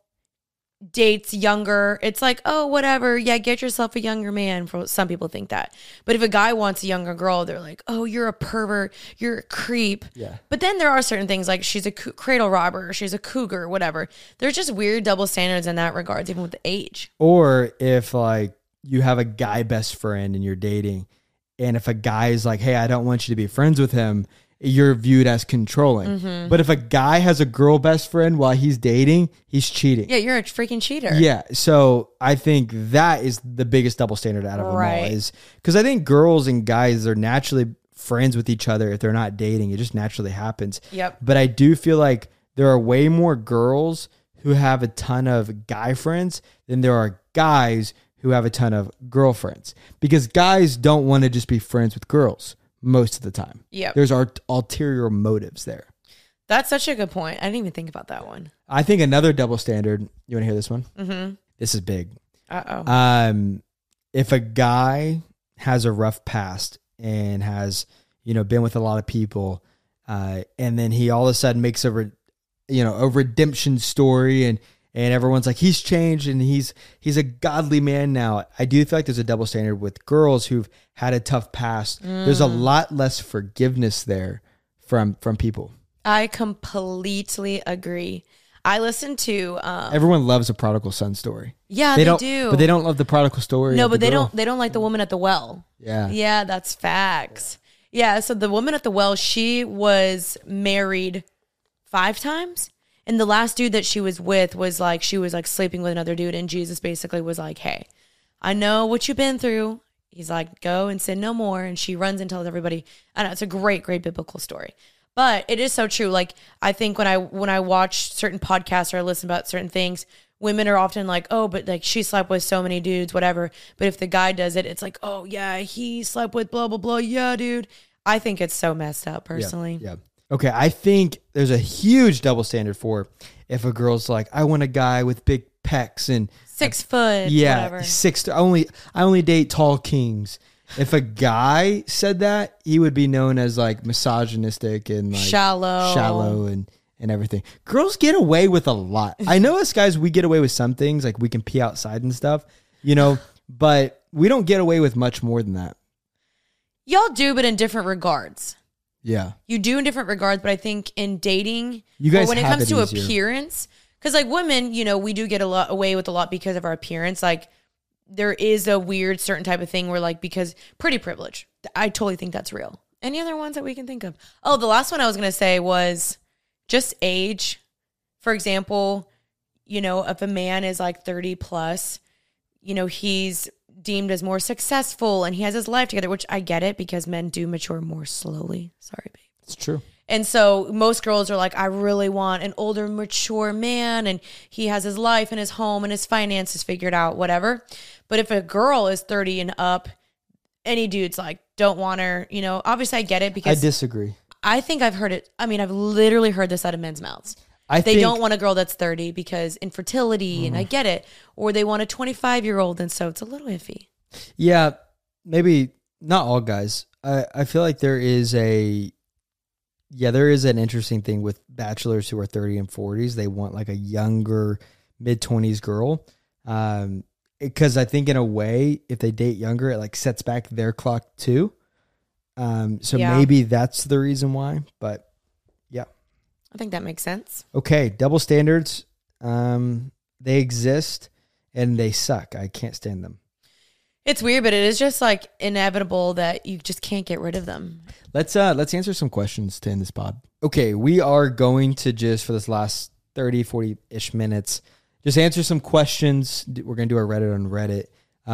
Speaker 1: dates younger, it's like, oh, whatever. Yeah, get yourself a younger man. For some people think that. But if a guy wants a younger girl, they're like, oh, you're a pervert. You're a creep.
Speaker 2: Yeah.
Speaker 1: But then there are certain things like she's a cradle robber, or she's a cougar, whatever. There's just weird double standards in that regards, even with the age.
Speaker 2: Or if like you have a guy best friend and you're dating, and if a guy is like, hey, I don't want you to be friends with him, you're viewed as controlling. Mm-hmm. But if a guy has a girl best friend while he's dating, he's cheating.
Speaker 1: Yeah, you're a freaking cheater.
Speaker 2: Yeah, so I think that is the biggest double standard out of them all. Is because I think girls and guys are naturally friends with each other if they're not dating. It just naturally happens.
Speaker 1: Yep.
Speaker 2: But I do feel like there are way more girls who have a ton of guy friends than there are guys who have a ton of girlfriends. Because guys don't want to just be friends with girls most of the time.
Speaker 1: Yeah.
Speaker 2: There's ulterior motives there.
Speaker 1: That's such a good point. I didn't even think about that one.
Speaker 2: I think another double standard, you want to hear this one?
Speaker 1: Mm-hmm.
Speaker 2: This is big.
Speaker 1: Uh-oh.
Speaker 2: If a guy has a rough past and has, been with a lot of people, and then he all of a sudden makes a redemption story and everyone's like, he's changed and he's a godly man now. I do feel like there's a double standard with girls who've had a tough past. There's a lot less forgiveness there from people.
Speaker 1: I completely agree. I listen to
Speaker 2: everyone loves a prodigal son story.
Speaker 1: Yeah, they do.
Speaker 2: But they don't love the prodigal story.
Speaker 1: No, but they don't like the woman at the well.
Speaker 2: Yeah.
Speaker 1: Yeah, that's facts. Yeah, so the woman at the well, she was married 5 times. And the last dude that she was with was like, she was like sleeping with another dude. And Jesus basically was like, hey, I know what you've been through. He's like, go and sin no more. And she runs and tells everybody. I know it's a great, great biblical story. But it is so true. Like, I think when I watch certain podcasts or I listen about certain things, women are often like, oh, but like she slept with so many dudes, whatever. But if the guy does it, it's like, oh yeah, he slept with blah, blah, blah. Yeah, dude. I think it's so messed up personally.
Speaker 2: Yeah. Okay, I think there's a huge double standard for if a girl's like, I want a guy with big pecs and
Speaker 1: 6 foot, whatever.
Speaker 2: 6. I only date tall kings. If a guy said that, he would be known as like misogynistic and like shallow and everything. Girls get away with a lot. I know us guys, we get away with some things, like we can pee outside and stuff, but we don't get away with much more than that.
Speaker 1: Y'all do, but in different regards.
Speaker 2: Yeah.
Speaker 1: You do in different regards, but I think in dating,
Speaker 2: you guys
Speaker 1: when it comes to
Speaker 2: easier.
Speaker 1: Appearance, because like women, we do get away with a lot because of our appearance. Like there is a weird certain type of thing where like, because pretty privilege, I totally think that's real. Any other ones that we can think of? Oh, the last one I was going to say was just age. For example, if a man is like 30 plus, he's deemed as more successful and he has his life together, which I get it because men do mature more slowly. Sorry, babe.
Speaker 2: It's true.
Speaker 1: And so most girls are like, I really want an older, mature man and he has his life and his home and his finances figured out, whatever. But if a girl is 30 and up, any dude's like, don't want her, obviously I get it because
Speaker 2: I disagree.
Speaker 1: I think I've heard it. I mean, I've literally heard this out of men's mouths. They don't want a girl that's 30 because infertility, and I get it. Or they want a 25-year-old, and so it's a little iffy.
Speaker 2: Yeah, maybe not all guys. I feel like there is an interesting thing with bachelors who are 30 and 40s. They want like a younger, mid-20s girl. Because I think in a way, if they date younger, it like sets back their clock too. Maybe that's the reason why, but yeah.
Speaker 1: I think that makes sense.
Speaker 2: Okay, double standards. They exist and they suck. I can't stand them.
Speaker 1: It's weird, but it is just like inevitable that you just can't get rid of them.
Speaker 2: Let's answer some questions to end this pod. Okay, we are going to just, for this last 30, 40-ish minutes, just answer some questions. We're going to do a Reddit on Reddit.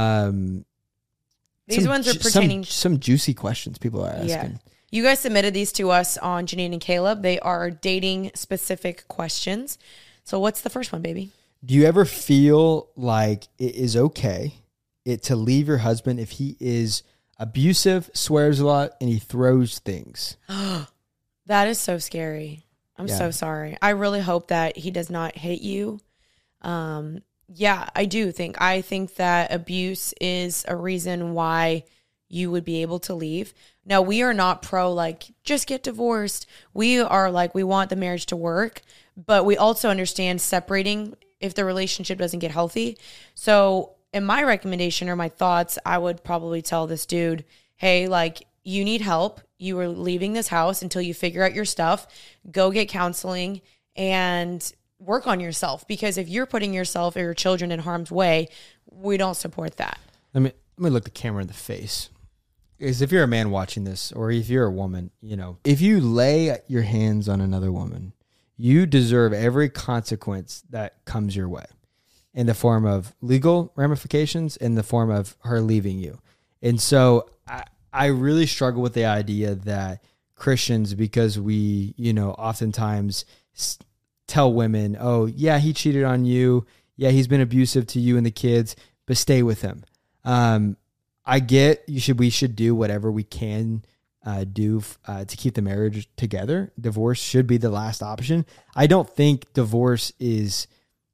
Speaker 1: These ones are pertaining...
Speaker 2: Some juicy questions people are asking. Yeah.
Speaker 1: You guys submitted these to us on Janine and Caleb. They are dating-specific questions. So what's the first one, baby?
Speaker 2: Do you ever feel like it is okay to leave your husband if he is abusive, swears a lot, and he throws things?
Speaker 1: That is so scary. I'm so sorry. I really hope that he does not hit you. Yeah, I do think. I think that abuse is a reason why you would be able to leave. Now, we are not pro, like, just get divorced. We are like, we want the marriage to work, but we also understand separating if the relationship doesn't get healthy. So in my recommendation or my thoughts, I would probably tell this dude, hey, like, you need help. You are leaving this house until you figure out your stuff. Go get counseling and work on yourself. Because if you're putting yourself or your children in harm's way, we don't support that.
Speaker 2: Let me look the camera in the face. Because if you're a man watching this, or if you're a woman, if you lay your hands on another woman, you deserve every consequence that comes your way, in the form of legal ramifications, in the form of her leaving you. And so I really struggle with the idea that Christians, because we, oftentimes tell women, oh, yeah, he cheated on you. Yeah, he's been abusive to you and the kids, but stay with him. I get we should do whatever we can do to keep the marriage together. Divorce should be the last option. I don't think divorce is,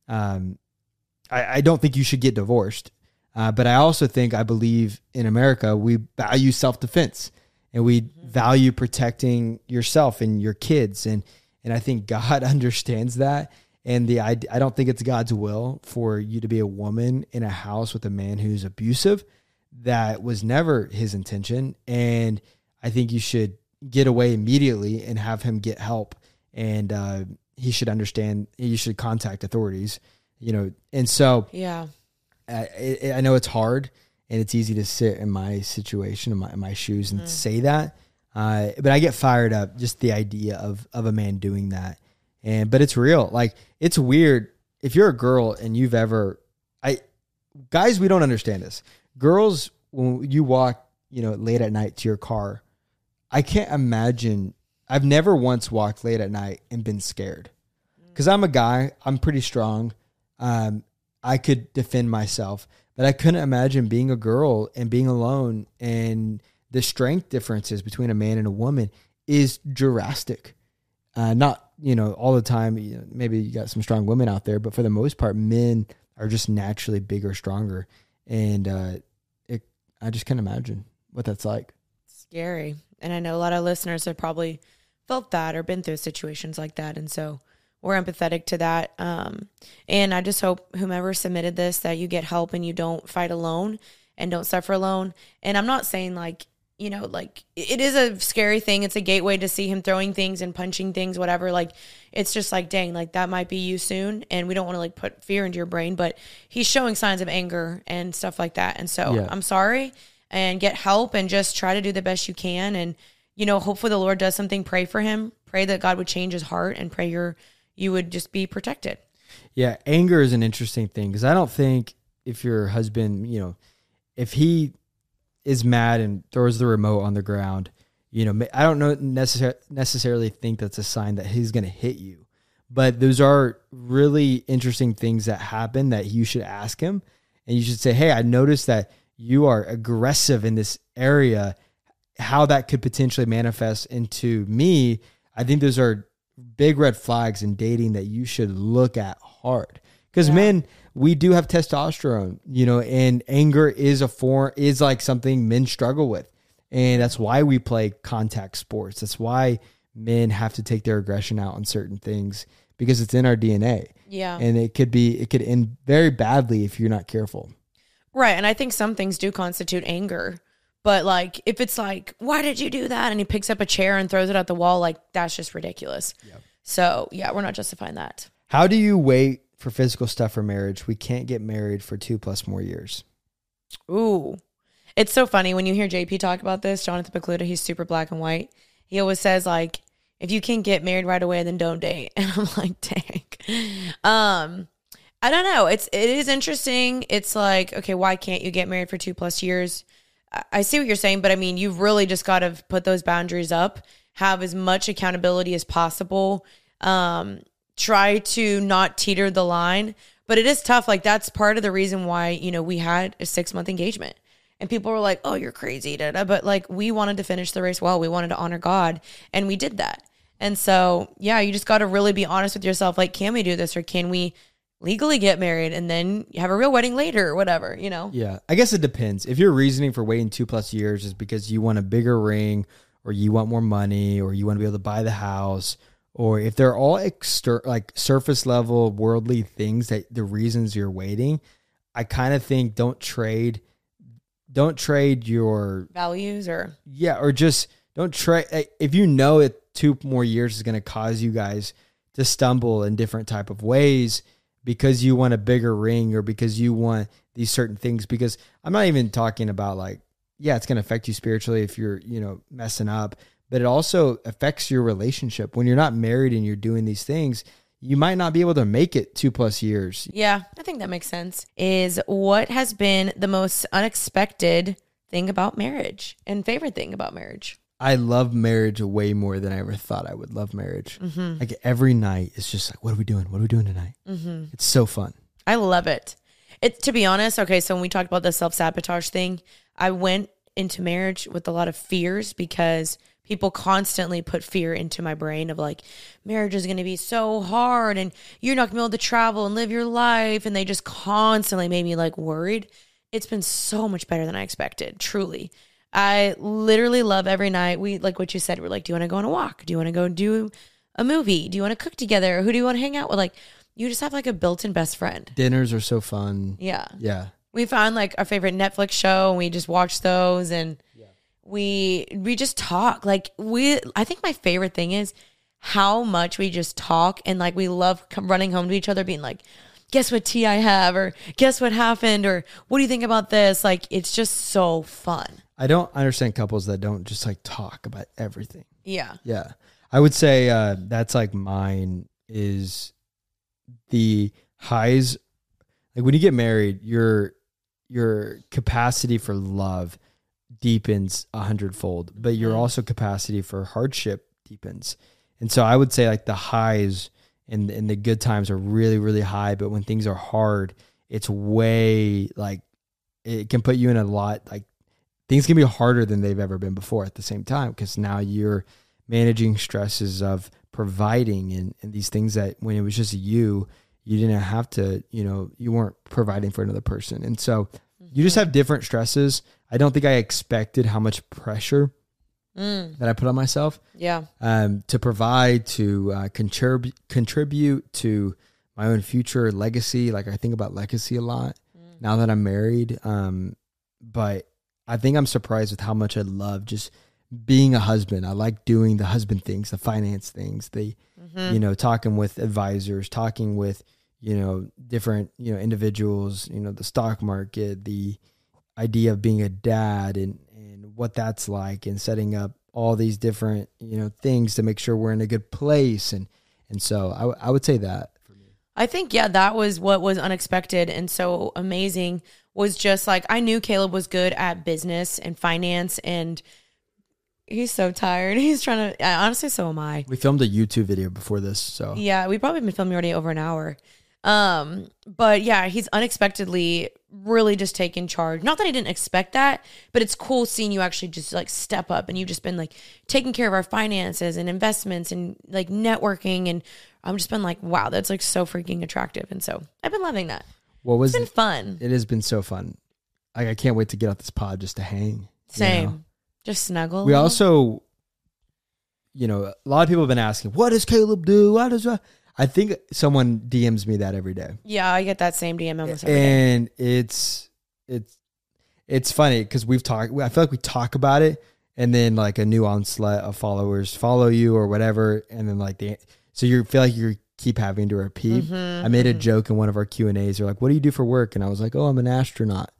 Speaker 2: I don't think you should get divorced. But I believe in America, we value self-defense and we value protecting yourself and your kids. And I think God understands that. And I don't think it's God's will for you to be a woman in a house with a man who's abusive. That was never his intention. And I think you should get away immediately and have him get help. And he should understand, you should contact authorities, And so
Speaker 1: yeah,
Speaker 2: I know it's hard and it's easy to sit in my situation, in my shoes and say that. But I get fired up just the idea of a man doing that. But it's real. Like, it's weird. If you're a girl and guys, we don't understand this. Girls, when you walk, late at night to your car, I can't imagine. I've never once walked late at night and been scared, because I'm a guy. I'm pretty strong. I could defend myself, but I couldn't imagine being a girl and being alone. And the strength differences between a man and a woman is drastic. Not, all the time, maybe you got some strong women out there, but for the most part, men are just naturally bigger, stronger. And I just can't imagine what that's like.
Speaker 1: Scary. And I know a lot of listeners have probably felt that or been through situations like that. And so we're empathetic to that. And I just hope whomever submitted this, that you get help and you don't fight alone and don't suffer alone. And I'm not saying it is a scary thing. It's a gateway to see him throwing things and punching things, whatever. Like, it's just like, dang, like that might be you soon. And we don't want to put fear into your brain, but he's showing signs of anger and stuff like that. And so I'm sorry, and get help and just try to do the best you can. And, hopefully the Lord does something. Pray for him. Pray that God would change his heart, and pray you would just be protected.
Speaker 2: Yeah. Anger is an interesting thing, because I don't think if your husband, if he is mad and throws the remote on the ground, I don't necessarily think that's a sign that he's going to hit you. But those are really interesting things that happen that you should ask him. And you should say, hey, I noticed that you are aggressive in this area, how that could potentially manifest into me. I think those are big red flags in dating that you should look at hard. Because men, we do have testosterone, and anger is like something men struggle with. And that's why we play contact sports. That's why men have to take their aggression out on certain things, because it's in our DNA.
Speaker 1: Yeah.
Speaker 2: And it could end very badly if you're not careful.
Speaker 1: Right. And I think some things do constitute anger. But if it's like, why did you do that? And he picks up a chair and throws it at the wall, that's just ridiculous. Yep. So we're not justifying that.
Speaker 2: How do you wait for physical stuff for marriage? We can't get married for 2+ more years.
Speaker 1: Ooh. It's so funny when you hear JP talk about this, Jonathan Pokluda, he's super black and white. He always says, like, if you can get married right away, then don't date. And I'm like, dang. I don't know. It is interesting. It's like, okay, why can't you get married for 2+ years? I see what you're saying, but I mean, you've really just got to put those boundaries up, have as much accountability as possible. Try to not teeter the line, but it is tough. Like, that's part of the reason why, you know, we had a 6-month engagement. And people were like, oh, you're crazy. But like, we wanted to finish the race well. We wanted to honor God. And we did that. And so, yeah, you just got to really be honest with yourself. Like, can we do this? Or can we legally get married and then have a real wedding later or whatever, you know?
Speaker 2: Yeah. I guess it depends. If your reasoning for waiting 2+ years is because you want a bigger ring or you want more money or you want to be able to buy the house, or if they're all like surface level worldly things that the reasons you're waiting, I kind of think don't trade your
Speaker 1: values or
Speaker 2: just don't trade. If you know it 2 more years is going to cause you guys to stumble in different type of ways because you want a bigger ring or because you want these certain things, because I'm not even talking about like, yeah, it's going to affect you spiritually if you're, you know, messing up, but it also affects your relationship. When you're not married and you're doing these things, you might not be able to make it 2+ years.
Speaker 1: Yeah, I think that makes sense. Is what has been the most unexpected thing about marriage and favorite thing about marriage?
Speaker 2: I love marriage way more than I ever thought I would love marriage. Mm-hmm. Like every night, it's just like, what are we doing? What are we doing tonight? Mm-hmm. It's so fun.
Speaker 1: I love it. To be honest, okay, so when we talked about the self-sabotage thing, I went into marriage with a lot of fears because people constantly put fear into my brain of like, marriage is going to be so hard and you're not going to be able to travel and live your life. And they just constantly made me like worried. It's been so much better than I expected, truly. I literally love every night. We, like what you said, we're like, do you want to go on a walk? Do you want to go do a movie? Do you want to cook together? Who do you want to hang out with? Like, you just have like a built-in best friend.
Speaker 2: Dinners are so fun.
Speaker 1: Yeah.
Speaker 2: Yeah.
Speaker 1: We found like our favorite Netflix show and we just watch those and we just talk. Like I think my favorite thing is how much we just talk and like we love running home to each other being like, guess what tea I have, or guess what happened, or what do you think about this? Like, it's just so fun.
Speaker 2: I don't understand couples that don't just like talk about everything.
Speaker 1: Yeah.
Speaker 2: Yeah. I would say that's like mine is the highs. Like when you get married, your capacity for love deepens 100-fold, but your also capacity for hardship deepens. And so I would say like the highs and the good times are really, really high. But when things are hard, it's way like it can put you in a lot, like things can be harder than they've ever been before at the same time. Because now you're managing stresses of providing and these things that when it was just you didn't have to, you weren't providing for another person. And so you just have different stresses. I don't think I expected how much pressure that I put on myself.
Speaker 1: Yeah.
Speaker 2: To provide, to contribute to my own future legacy. Like I think about legacy a lot now that I'm married. But I think I'm surprised with how much I love just being a husband. I like doing the husband things, the finance things, talking with advisors, talking with, different, individuals, the stock market, the idea of being a dad and what that's like, and setting up all these different, things to make sure we're in a good place. And so I would say that for me.
Speaker 1: I think, that was what was unexpected and so amazing, was just like, I knew Caleb was good at business and finance, and he's so tired. He's trying to, honestly, so am I.
Speaker 2: We filmed a YouTube video before this. So
Speaker 1: yeah, we've probably been filming already over an hour. But yeah, he's unexpectedly really just taken charge. Not that I didn't expect that, but it's cool seeing you actually just like step up, and you've just been like taking care of our finances and investments and like networking. And I've just been like, wow, that's like so freaking attractive. And so I've been loving that. It's been fun.
Speaker 2: It has been so fun. I can't wait to get off this pod just to hang.
Speaker 1: Same. Just snuggle.
Speaker 2: We also, a lot of people have been asking, what does Caleb do? I think someone DMs me that every day.
Speaker 1: Yeah, I get that same DM almost every
Speaker 2: day. And it's funny because I feel like we talk about it, and then like a new onslaught of followers follow you or whatever, and then so you feel like you keep having to repeat. I made a joke in one of our Q&As. They're like, what do you do for work? And I was like, oh, I'm an astronaut.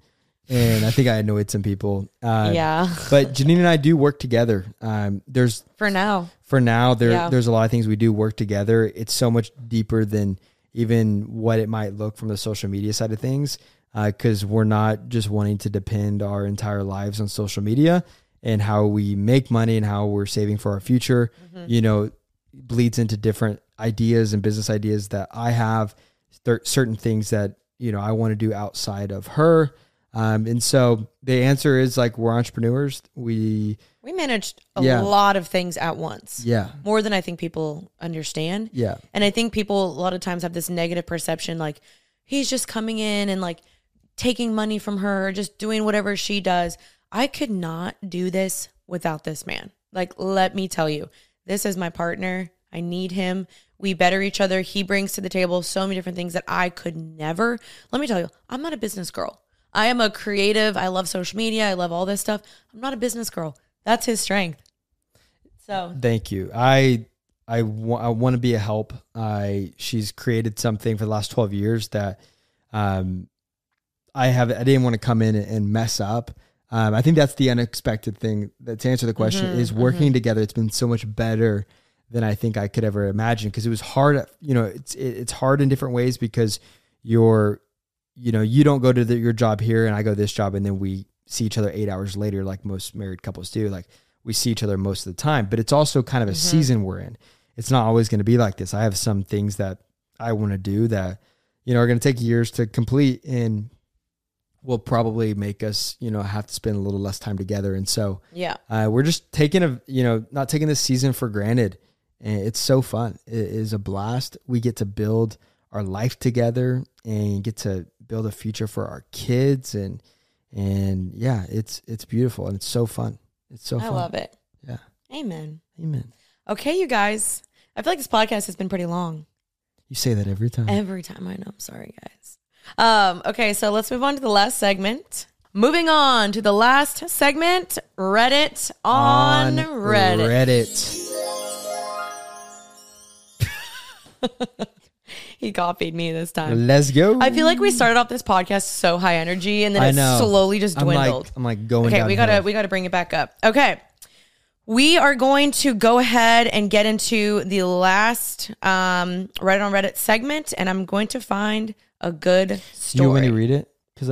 Speaker 2: And I think I annoyed some people.
Speaker 1: Yeah.
Speaker 2: But Janine and I do work together.
Speaker 1: For now,
Speaker 2: there's a lot of things we do work together. It's so much deeper than even what it might look from the social media side of things. Because we're not just wanting to depend our entire lives on social media and how we make money and how we're saving for our future, bleeds into different ideas and business ideas that I have, certain things that, I want to do outside of her. And so the answer is like, we're entrepreneurs. We
Speaker 1: managed a lot of things at once.
Speaker 2: Yeah.
Speaker 1: More than I think people understand.
Speaker 2: Yeah.
Speaker 1: And I think people a lot of times have this negative perception, like he's just coming in and like taking money from her, just doing whatever she does. I could not do this without this man. Like, let me tell you, this is my partner. I need him. We better each other. He brings to the table so many different things that I could never. Let me tell you, I'm not a business girl. I am a creative. I love social media. I love all this stuff. I'm not a business girl. That's his strength. So
Speaker 2: thank you. I want to be a help. She's created something for the last 12 years that I didn't want to come in and mess up. I think that's the unexpected thing. That to answer the question is working together. It's been so much better than I think I could ever imagine, because it was hard. It's hard in different ways because you don't go to your job here and I go to this job and then we see each other 8 hours later, like most married couples do. Like we see each other most of the time, but it's also kind of a season we're in. It's not always going to be like this. I have some things that I want to do that, are going to take years to complete and will probably make us, have to spend a little less time together. And so, we're just not taking this season for granted. And it's so fun. It is a blast. We get to build our life together and get to build a future for our kids. And it's beautiful and it's so fun. It's so fun.
Speaker 1: I love it.
Speaker 2: Yeah.
Speaker 1: Amen.
Speaker 2: Okay,
Speaker 1: you guys. I feel like this podcast has been pretty long.
Speaker 2: You say that every time.
Speaker 1: Every time. I know. I'm sorry, guys. Okay, so let's move on to the last segment. Moving on to the last segment, Reddit on Reddit. He copied me this time.
Speaker 2: Let's go.
Speaker 1: I feel like we started off this podcast so high energy and then it slowly just dwindled.
Speaker 2: I'm like going
Speaker 1: down.
Speaker 2: Okay,
Speaker 1: we gotta bring it back up. Okay. We are going to go ahead and get into the last Reddit on Reddit segment, and I'm going to find a good story.
Speaker 2: You want me to read it? Because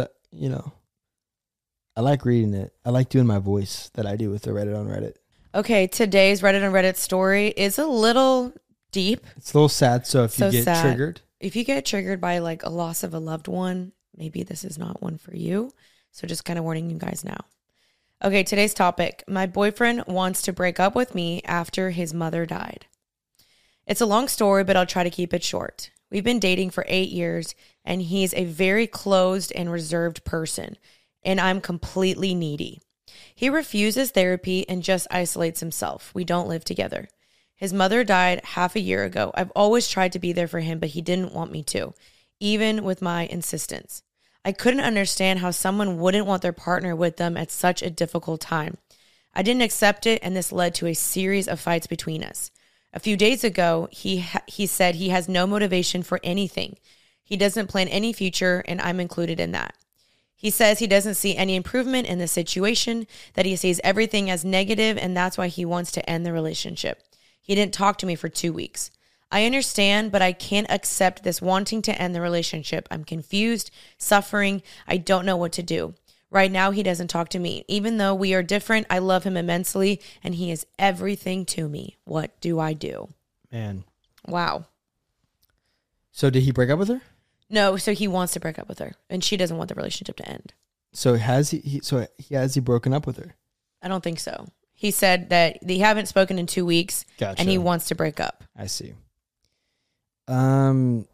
Speaker 2: I like reading it. I like doing my voice that I do with the Reddit on Reddit.
Speaker 1: Okay, today's Reddit on Reddit story is a little deep.
Speaker 2: It's a little sad, so if you get triggered.
Speaker 1: If you get triggered by like a loss of a loved one, maybe this is not one for you. So just kind of warning you guys now. Okay, today's topic. My boyfriend wants to break up with me after his mother died. It's a long story, but I'll try to keep it short. We've been dating for 8 years, and he's a very closed and reserved person, and I'm completely needy. He refuses therapy and just isolates himself. We don't live together. His mother died half a year ago. I've always tried to be there for him, but he didn't want me to, even with my insistence. I couldn't understand how someone wouldn't want their partner with them at such a difficult time. I didn't accept it, and this led to a series of fights between us. A few days ago, he said he has no motivation for anything. He doesn't plan any future, and I'm included in that. He says he doesn't see any improvement in the situation, that he sees everything as negative, and that's why he wants to end the relationship. He didn't talk to me for 2 weeks. I understand, but I can't accept this wanting to end the relationship. I'm confused, suffering. I don't know what to do. Right now, he doesn't talk to me. Even though we are different, I love him immensely, and he is everything to me. What do I do?
Speaker 2: Man.
Speaker 1: Wow.
Speaker 2: So did he break up with her?
Speaker 1: No, so he wants to break up with her, and she doesn't want the relationship to end.
Speaker 2: So has he broken up with her?
Speaker 1: I don't think so. He said that they haven't spoken in 2 weeks,
Speaker 2: Gotcha.
Speaker 1: And he wants to break up.
Speaker 2: I see. Man,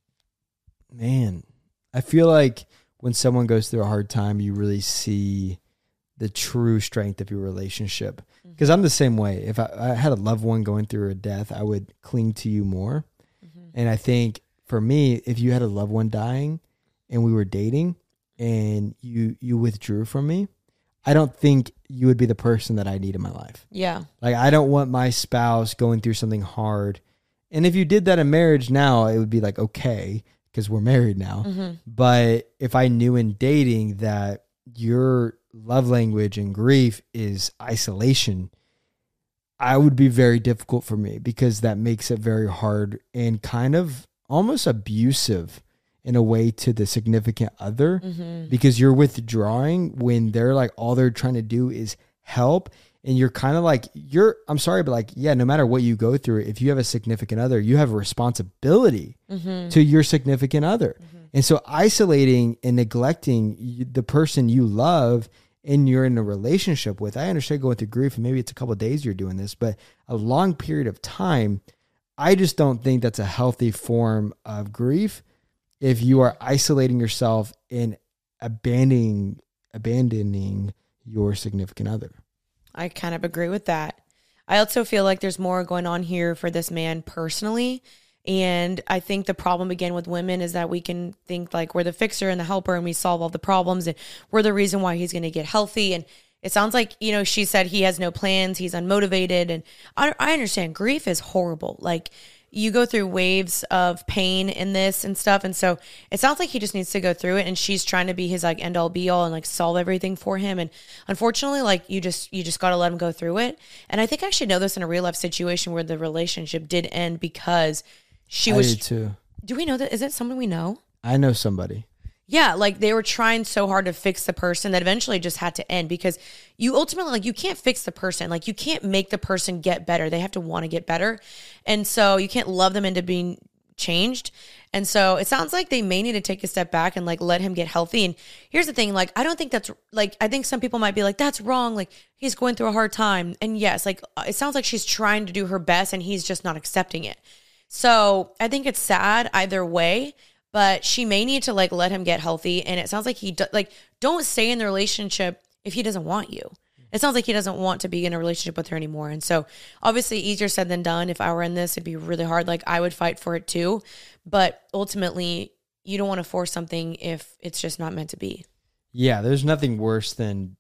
Speaker 2: I feel like when someone goes through a hard time, you really see the true strength of your relationship. Because I'm the same way. If I had a loved one going through a death, I would cling to you more. Mm-hmm. And I think for me, if you had a loved one dying and we were dating and you withdrew from me, I don't think you would be the person that I need in my life.
Speaker 1: Yeah.
Speaker 2: Like, I don't want my spouse going through something hard. And if you did that in marriage now, it would be like, okay, because we're married now. Mm-hmm. But if I knew in dating that your love language in grief is isolation, I would be very difficult for me, because that makes it very hard and kind of almost abusive in a way to the significant other, because you're withdrawing when they're like, all they're trying to do is help. And you're kind of like, I'm sorry, but like, yeah, no matter what you go through, if you have a significant other, you have a responsibility to your significant other. And so isolating and neglecting the person you love and you're in a relationship with, I understand going through grief and maybe it's a couple of days you're doing this, but a long period of time, I just don't think that's a healthy form of grief if you are isolating yourself and abandoning your significant other.
Speaker 1: I kind of agree with that. I also feel like there's more going on here for this man personally. And I think the problem again with women is that we can think like we're the fixer and the helper and we solve all the problems and we're the reason why he's going to get healthy. And it sounds like, you know, she said he has no plans, he's unmotivated. And I understand grief is horrible. Like you go through waves of pain in this and stuff. And so it sounds like he just needs to go through it. And she's trying to be his like end all be all and like solve everything for him. And unfortunately, like you just got to let him go through it. And I think I should know this in a real life situation where the relationship did end because she was.
Speaker 2: I do too.
Speaker 1: Do we know that? Is it someone we know?
Speaker 2: I know somebody.
Speaker 1: Yeah, like they were trying so hard to fix the person that eventually just had to end because you ultimately, like you can't fix the person. Like you can't make the person get better. They have to want to get better. And so you can't love them into being changed. And so it sounds like they may need to take a step back and like let him get healthy. And here's the thing, like I don't think that's like, I think some people might be like, that's wrong. Like he's going through a hard time. And yes, like it sounds like she's trying to do her best and he's just not accepting it. So I think it's sad either way. But she may need to like let him get healthy. And it sounds like don't stay in the relationship if he doesn't want you. It sounds like he doesn't want to be in a relationship with her anymore. And so obviously easier said than done. If I were in this, it'd be really hard. Like I would fight for it too. But ultimately you don't want to force something if it's just not meant to be.
Speaker 2: Yeah. There's nothing worse than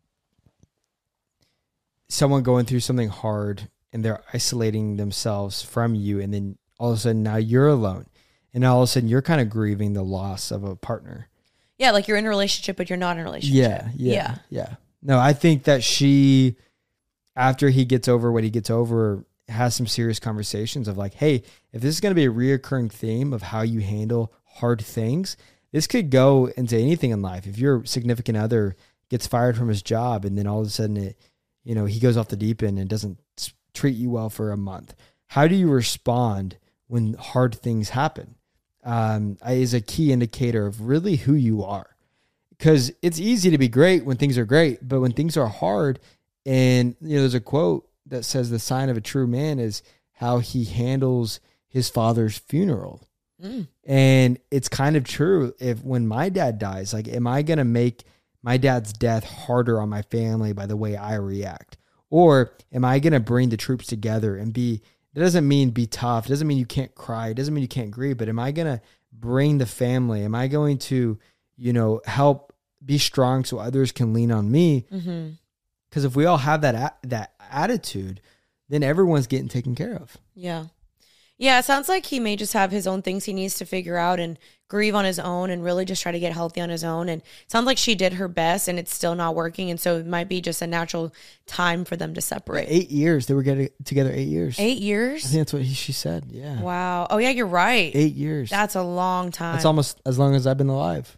Speaker 2: someone going through something hard and they're isolating themselves from you. And then all of a sudden now you're alone. And all of a sudden, you're kind of grieving the loss of a partner.
Speaker 1: Yeah, like you're in a relationship, but you're not in a relationship.
Speaker 2: Yeah. No, I think that she, after he gets over what he gets over, has some serious conversations of like, hey, if this is going to be a reoccurring theme of how you handle hard things, this could go into anything in life. If your significant other gets fired from his job and then all of a sudden, he goes off the deep end and doesn't treat you well for a month, how do you respond when hard things happen? Is a key indicator of really who you are, because it's easy to be great when things are great, but when things are hard, and there's a quote that says the sign of a true man is how he handles his father's funeral. And it's kind of true. When my dad dies, like, am I going to make my dad's death harder on my family by the way I react? Or am I going to bring the troops together and be, it doesn't mean be tough. It doesn't mean you can't cry. It doesn't mean you can't grieve. But am I going to bring the family? Am I going to, help be strong so others can lean on me? Because if we all have that attitude, then everyone's getting taken care of.
Speaker 1: Yeah. Yeah, it sounds like he may just have his own things he needs to figure out and grieve on his own and really just try to get healthy on his own. And it sounds like she did her best and it's still not working. And so it might be just a natural time for them to separate.
Speaker 2: 8 years. They were getting together 8 years.
Speaker 1: 8 years?
Speaker 2: I think that's what she said. Yeah.
Speaker 1: Wow. Oh, yeah, you're right.
Speaker 2: 8 years.
Speaker 1: That's a long time.
Speaker 2: That's almost as long as I've been alive.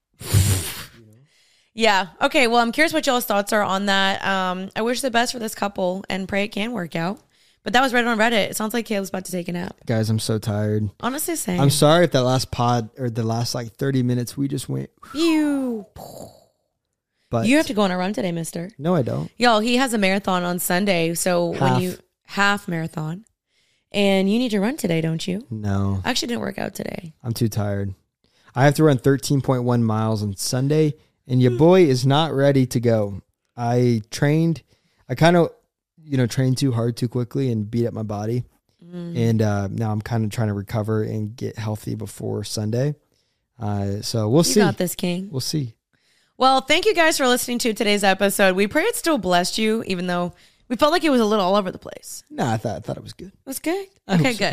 Speaker 1: Yeah. Okay. Well, I'm curious what y'all's thoughts are on that. I wish the best for this couple and pray it can work out. But that was right on Reddit. It sounds like Caleb's about to take a nap.
Speaker 2: Guys, I'm so tired.
Speaker 1: Honestly, same.
Speaker 2: I'm sorry if that last pod or the last 30 minutes we just went.
Speaker 1: Phew. But you have to go on a run today, mister.
Speaker 2: No, I don't.
Speaker 1: Y'all, he has a marathon on Sunday. So half marathon. And you need to run today, don't you?
Speaker 2: No.
Speaker 1: I actually didn't work out today.
Speaker 2: I'm too tired. I have to run 13.1 miles on Sunday. And your boy is not ready to go. I kind of, trained too hard too quickly and beat up my body. And now I'm kind of trying to recover and get healthy before Sunday. So we'll see.
Speaker 1: You got this, King.
Speaker 2: We'll see.
Speaker 1: Well, thank you guys for listening to today's episode. We pray it still blessed you, even though we felt like it was a little all over the place.
Speaker 2: No, I thought it was good.
Speaker 1: It was good? Okay, good.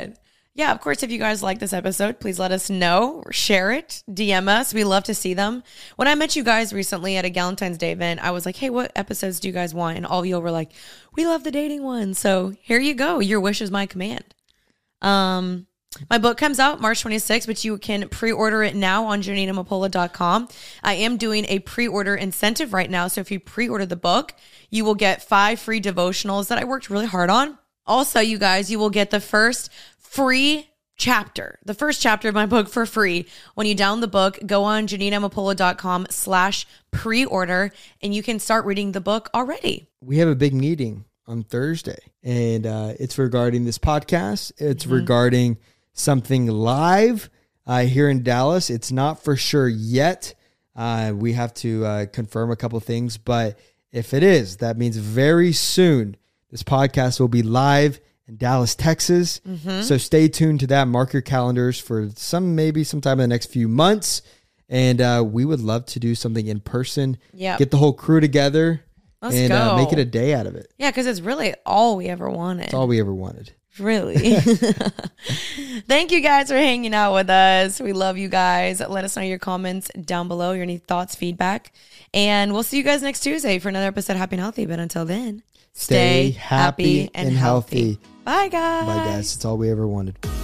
Speaker 1: yeah, of course, if you guys like this episode, please let us know, share it, DM us. We love to see them. When I met you guys recently at a Galentine's Day event, I was like, hey, what episodes do you guys want? And all of you were like, we love the dating one. So here you go. Your wish is my command. My book comes out March 26th, but you can pre-order it now on JaninaMapola.com. I am doing a pre-order incentive right now. So if you pre-order the book, you will get 5 free devotionals that I worked really hard on. Also, you guys, you will get the first free chapter, the first chapter of my book for free. When you download the book, go on JaninaMapola.com/pre-order and you can start reading the book already.
Speaker 2: We have a big meeting on Thursday and it's regarding this podcast. It's regarding something live here in Dallas. It's not for sure yet. We have to confirm a couple things, but if it is, that means very soon this podcast will be live in Dallas, Texas. So stay tuned to that. Mark your calendars for maybe sometime in the next few months. And we would love to do something in person.
Speaker 1: Yeah.
Speaker 2: Get the whole crew together.
Speaker 1: Let's go.
Speaker 2: Make it a day out of it.
Speaker 1: Yeah, because it's really all we ever wanted.
Speaker 2: It's all we ever wanted.
Speaker 1: Really. Thank you guys for hanging out with us. We love you guys. Let us know your comments down below, your any thoughts, feedback. And we'll see you guys next Tuesday for another episode of Happy and Healthy. But until then,
Speaker 2: stay happy and healthy.
Speaker 1: Bye, guys.
Speaker 2: Bye, guys. It's all we ever wanted.